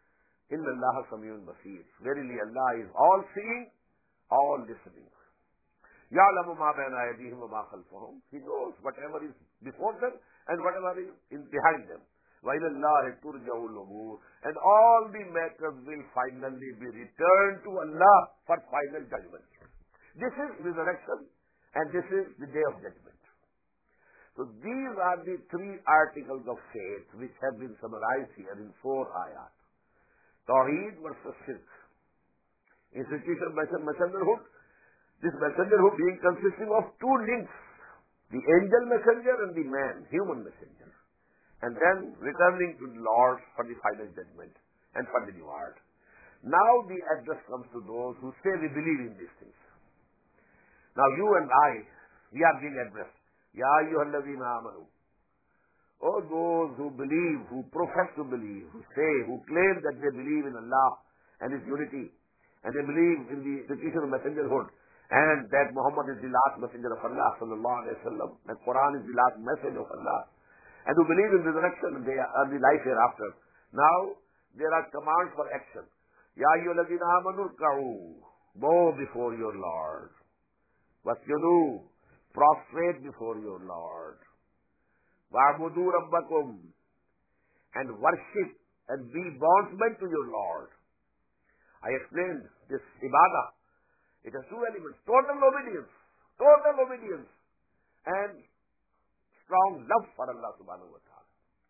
Inna Allah Samiyun Basir. Verily Allah is all seeing, all listening. يَعْلَمُ مَا بَيْنَ أَيْدِيهِمْ وَمَا خَلْفَهُم. He knows whatever is before them and whatever is in behind them. وَإِلَى اللَّهِ تُرْجَعُ الْأُمُورُ. And all the matters will finally be returned to Allah for final judgment. This is resurrection and this is the day of judgment. So these are the three articles of faith which have been summarized here in four ayat. Tawheed versus Shirk. Institution of messengerhood. This messengerhood being consisting of two links. The angel messenger and the man, human messenger. And then returning to the Lord for the final judgment and for the reward. Now the address comes to those who say we believe in these things. Now you and I, we are being addressed. Ya ayyuhalladhina amanu. Oh, those who believe, who profess to believe, who say, who claim that they believe in Allah and His unity, and they believe in the institution of messengerhood, and that Muhammad is the last messenger of Allah, sallallahu alayhi wa sallam, and Quran is the last message of Allah, and who believe in resurrection and they are the life hereafter. Now, there are commands for action. Ya ayyuhalladhina amanu rka'u. Bow before your Lord. Wasjudu. Prostrate before your Lord. Wa'budu rabbakum. And worship and be bondsmen to your Lord. I explained this ibadah. It has two elements. Total obedience. Total obedience. And strong love for Allah subhanahu wa ta'ala.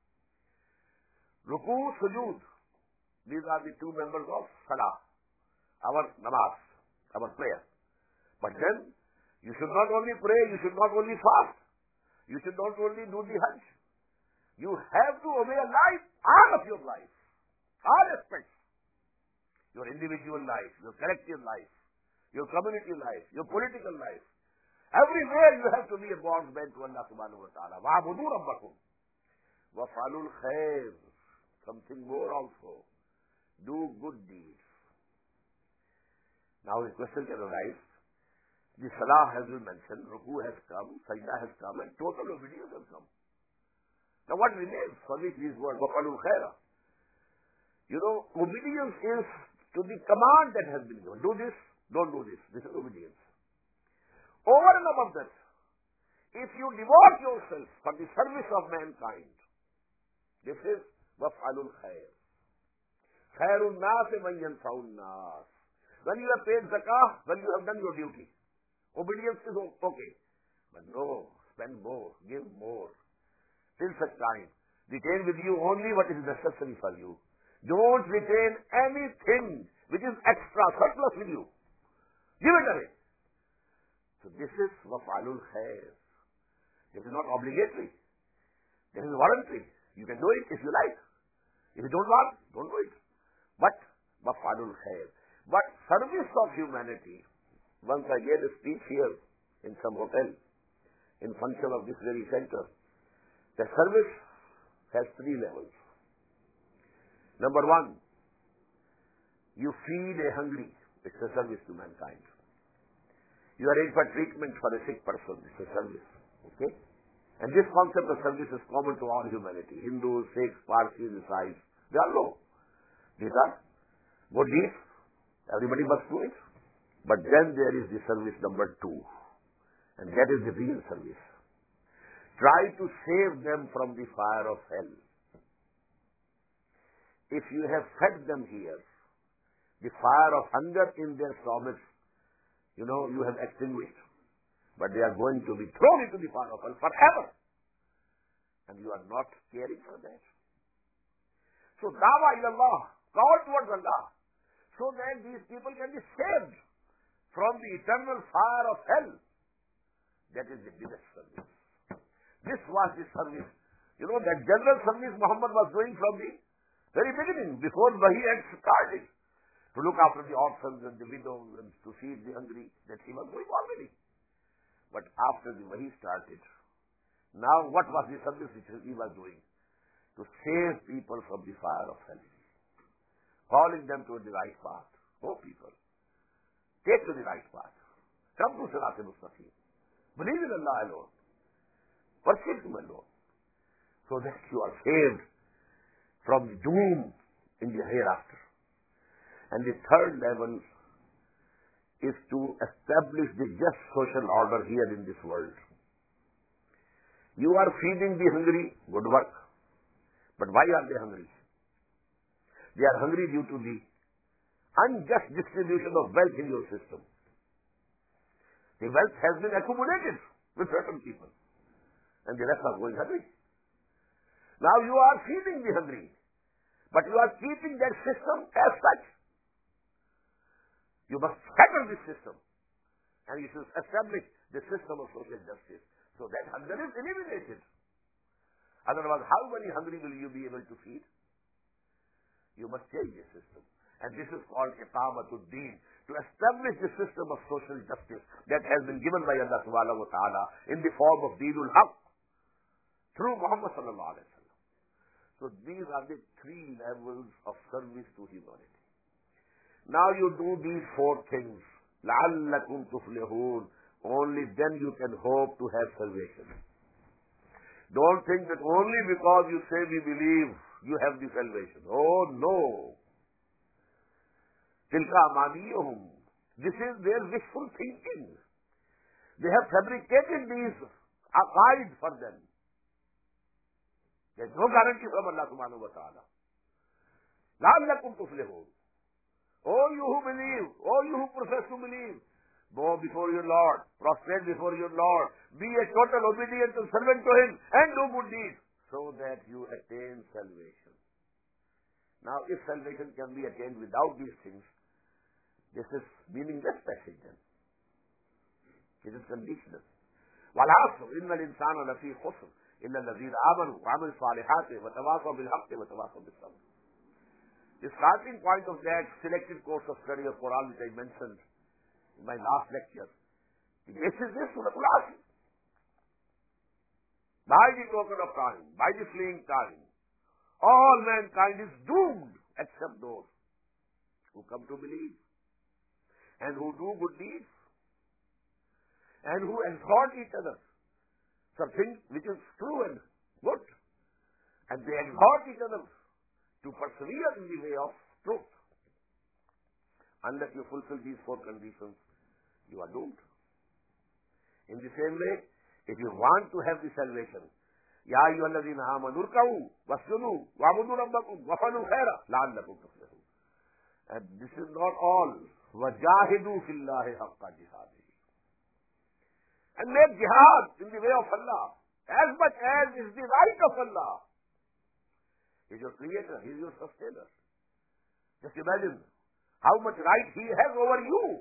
Ruku, sujood. These are the two members of salah. Our namaz. Our prayer. But then, you should not only pray, you should not only fast. You should not only do the Hajj. You have to obey Allah, all of your life. All aspects. Your individual life, your collective life, your community life, your political life. Everywhere you have to be a bondsman to Allah subhanahu wa ta'ala. وَعَبُدُوا رَبَّكُمْ وَفْعَلُوا الْخَيْرِ. Something more also. Do good deeds. Now the question can arise. The salah has been mentioned, ruku has come, sajda has come, and total obedience has come. Now what remains for which these words, وَفْعَلُوا الْخَيْرَ? You know, obedience is to the command that has been given. Do this, don't do this. This is obedience. Over and above that, if you devote yourself for the service of mankind, this is وَفْعَلُوا الْخَيْرِ. خَيْرُ النَّاسِ مَنْ يَنْفَعُ النَّاسِ. When you have paid zakah, when you have done your duty, obedience is okay. But no, spend more, give more. Till such time, retain with you only what is necessary for you. Don't retain anything which is extra, surplus with you. Give it away. So this is wafalul khair. This is not obligatory. This is voluntary. You can do it if you like. If you don't want, don't do it. But wafalul khair. But service of humanity, once I gave a speech here in some hotel, in function of this very center, the service has three levels. Number one, you feed a hungry. It's a service to mankind. You arrange for treatment for a sick person. It's a service. Okay? And this concept of service is common to all humanity. Hindus, Sikhs, Parsis, Isais. They all know. These are good deeds. Everybody must do it. But then there is the service number two. And that is the real service. Try to save them from the fire of hell. If you have fed them here, the fire of hunger in their stomachs, you know, you have extinguished. But they are going to be thrown into the fire of hell forever. And you are not caring for that. So, dawa ilallah, call towards Allah, so that these people can be saved from the eternal fire of hell. That is the biggest service. This was the service. You know, that general service Muhammad was doing from the very beginning, before Wahi had started, to look after the orphans and the widows and to feed the hungry, that he was doing already. But after the Wahi started, now what was the service which he was doing? To save people from the fire of hell. Calling them to the right path. Oh people, take to the right path. Come to Sirat al-Mustaqim. Believe in Allah alone. Worship Him alone. So that you are saved from the doom in the hereafter. And the third level is to establish the just social order here in this world. You are feeding the hungry, good work. But why are they hungry? They are hungry due to the unjust distribution of wealth in your system. The wealth has been accumulated with certain people, and the rest are going hungry. Now you are feeding the hungry, but you are keeping that system as such. You must scatter this system, and you should establish the system of social justice, so that hunger is eliminated. Otherwise, how many hungry will you be able to feed? You must change the system. And this is called Iqamatud-Din, to establish the system of social justice that has been given by Allah subhanahu wa ta'ala in the form of Deenul Haq through Muhammad sallallahu alayhi wa sallam. So these are the three levels of service to humanity. Now you do these four things. لَعَلَّكُمْ تُفْلِحُونَ. Only then you can hope to have salvation. Don't think that only because you say we believe, you have the salvation. Oh no. Tilka amaniyuhum. This is their wishful thinking. They have fabricated these aqaid for them. There is no guarantee from Allah subhanahu wa ta'ala. لَعَلَّكُمْ تُفْلِحُونَ. Oh you who believe, oh you who profess to believe, go before your Lord, prostrate before your Lord, be a total obedient and servant to Him, and do good deeds, so that you attain salvation. Now, if salvation can be attained without these things, this is meaningless passage then. It is conditional. وَالْعَصْرِ إِنَّ الْإِنسَانَ لَفِي خُسْرٍ إِلَّا الَّذِينَ آمَنُوا وَعَمِلُوا الصَّالِحَاتِ وَتَوَاصَوْا بِالْحَقِّ وَتَوَاصَوْا بِالصَّبْرِ. The starting point of that selected course of study of Quran which I mentioned in my last lecture, the basis is Surah Al-Asr. By the token of time, by the fleeing time, all mankind is doomed except those who come to believe and who do good deeds and who exhort each other for things which is true and good, and they exhort each other to persevere in the way of truth. Unless you fulfill these four conditions, you are doomed. In the same way, if you want to have the salvation, Ya ayyuhalladhina amanu irka'u wasjudu wa'budu rabbakum waf'alu khaira la'allakum tuflihun. And this is not all. Wajahidu fillahi haqqa jihadihi. And make jihad in the way of Allah as much as is the right of Allah. He is your creator, He is your sustainer. Just imagine how much right He has over you.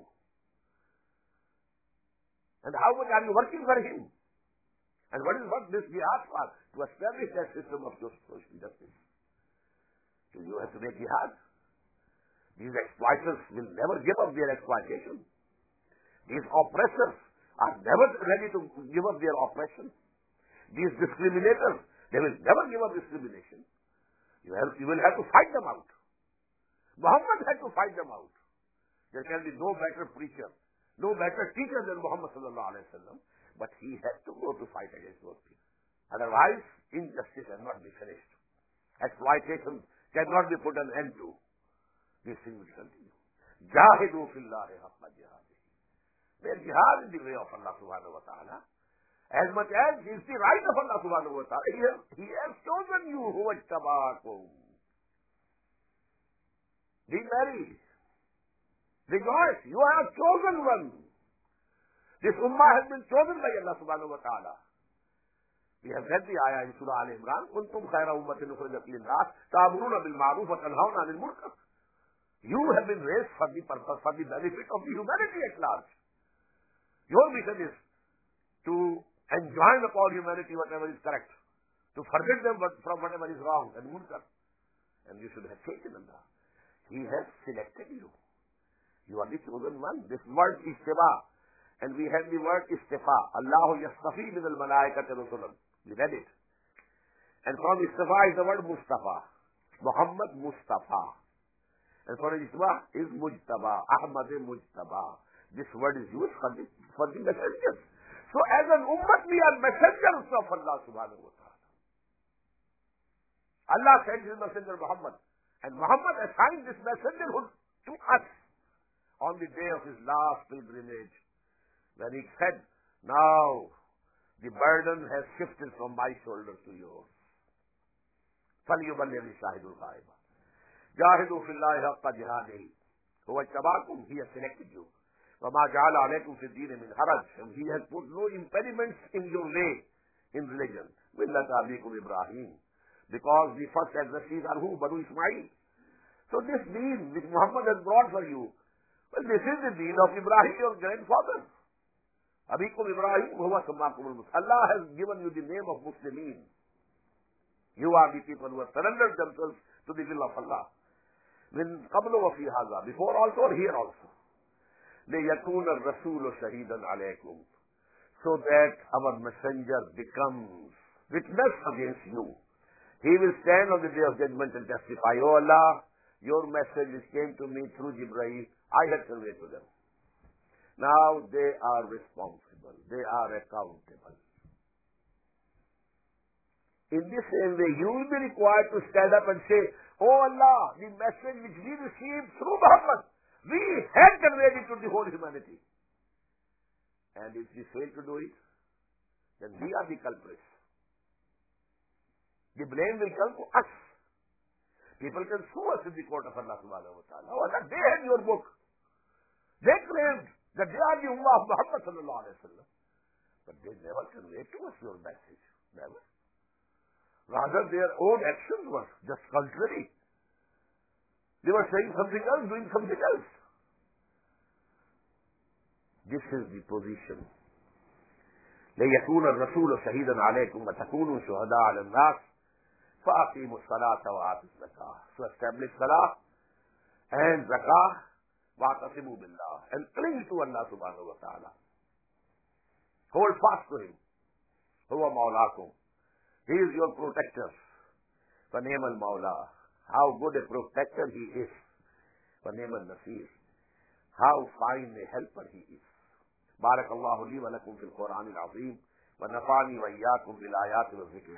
And how much are you working for Him? And what is what this jihad for? To establish that system of social justice. So you have to make jihad. These exploiters will never give up their exploitation. These oppressors are never ready to give up their oppression. These discriminators, they will never give up discrimination. You, have, you will have to fight them out. Muhammad had to fight them out. There can be no better preacher, no better teacher than Muhammad sallallahu alaihi wasallam, but he had to go to fight against those people. Otherwise, injustice cannot be finished. Exploitation cannot be put an end to. These things will continue. Jahidu fillahi haqqa jihadihi. Make jihad in the way of Allah subhanahu wa ta'ala. As much as is the right of Allah subhanahu wa ta'ala. He has, he has chosen you who ijtabakum. Be merry. Rejoice. You are chosen one. This ummah has been chosen by Allah subhanahu wa ta'ala. We have read the ayah in Surah Al-Imran, Kuntum khayra ummatin ukhrijat lin-nas, ta'muruna bil-ma'ruf wa tanhauna 'anil munkar. You have been raised for the purpose, for the benefit of the humanity at large. Your mission is to enjoin upon humanity whatever is correct, to forbid them from whatever is wrong and munkar. And you should have faith in Allah. He has selected you. You are the chosen one. This word is istifa. And we have the word istifa. Allahu yastafi min al-malaikati rusulan. We read it. And from istifa is the word Mustafa. Muhammad Mustafa. And for istifa is Mujtaba. Ahmad Mujtaba. This word is used for the, for the messengers. So as an ummah, we are messengers of Allah subhanahu wa ta'ala. Allah sent His messenger Muhammad. And Muhammad assigned this messengerhood to us on the day of his last pilgrimage, when he said, now the burden has shifted from my shoulders to yours. فَلْيُبَلِّغِ الشَّاهِدُ الْغَائِبَ جَاهِدُوا فِي اللَّهِ حَقَّ جِهَادِهِ هُوَ اجْتَبَاكُمْ, he has selected you. وَمَا جَعَلَ عَلَيْكُمْ فِي الدِّينِ مِنْ حَرَجٍ, and he has put no impediments in your way in religion. مِلَّةَ أَبِيكُمْ إِبْرَاهِيمَ, because the first addressees are who? Banu Ismail. So this deen which Muhammad has brought for you, well, this is the deen of Ibrahim, your grandfather. Abikum Ibrahim, huwa sammakum al-Muslimin. Allah has given you the name of Muslimin. You are the people who have surrendered themselves to the will of Allah. Min qablu wa fi hadha, before also or here also. لِيَكُونَ الرَّسُولُ شَهِيدًا عَلَيْكُمْ, so that our messenger becomes witness against you. He will stand on the day of judgment and testify, oh Allah, your message which came to me through Jibreel, I had conveyed to them. Now they are responsible. They are accountable. In this same way, you will be required to stand up and say, oh Allah, the message which we received through Muhammad, we had conveyed it to the whole humanity. And if we fail to do it, then we are the culprits. The blame will come to us. People can sue us in the court of Allah subhanahu wa ta'ala. Oh, that they had your book. They claimed that they are the Ummah of Muhammad sallallahu alayhi wa sallam. But they never conveyed to us your message. Never. Rather, their own actions were just contrary. They were saying something else, doing something else. This is the position. لِيَكُونَ الرَّسُولُ شَهِيدًا عَلَيْكُمْ وَتَكُونُوا شُهَدَاءَ عَلَى النَّاسِ فَأَقِيمُوا الصَّلَاةَ وَآتُوا الزَّكَاةَ. So establish salah and zakah, وَاعْتَصِمُوا بِاللَّهِ, and cling to Allah subhanahu wa ta'ala. Hold fast to him. هُوَ مَوْلَاكُمْ, he is your protector. فَنِعْمَ الْمَوْلَى, how good a protector he is. فَنِعْمَ النَّصِيرُ, how fine a helper he is. بارك الله لي ولكم في القرآن العظيم ونفعني وإياكم بالآيات والذكر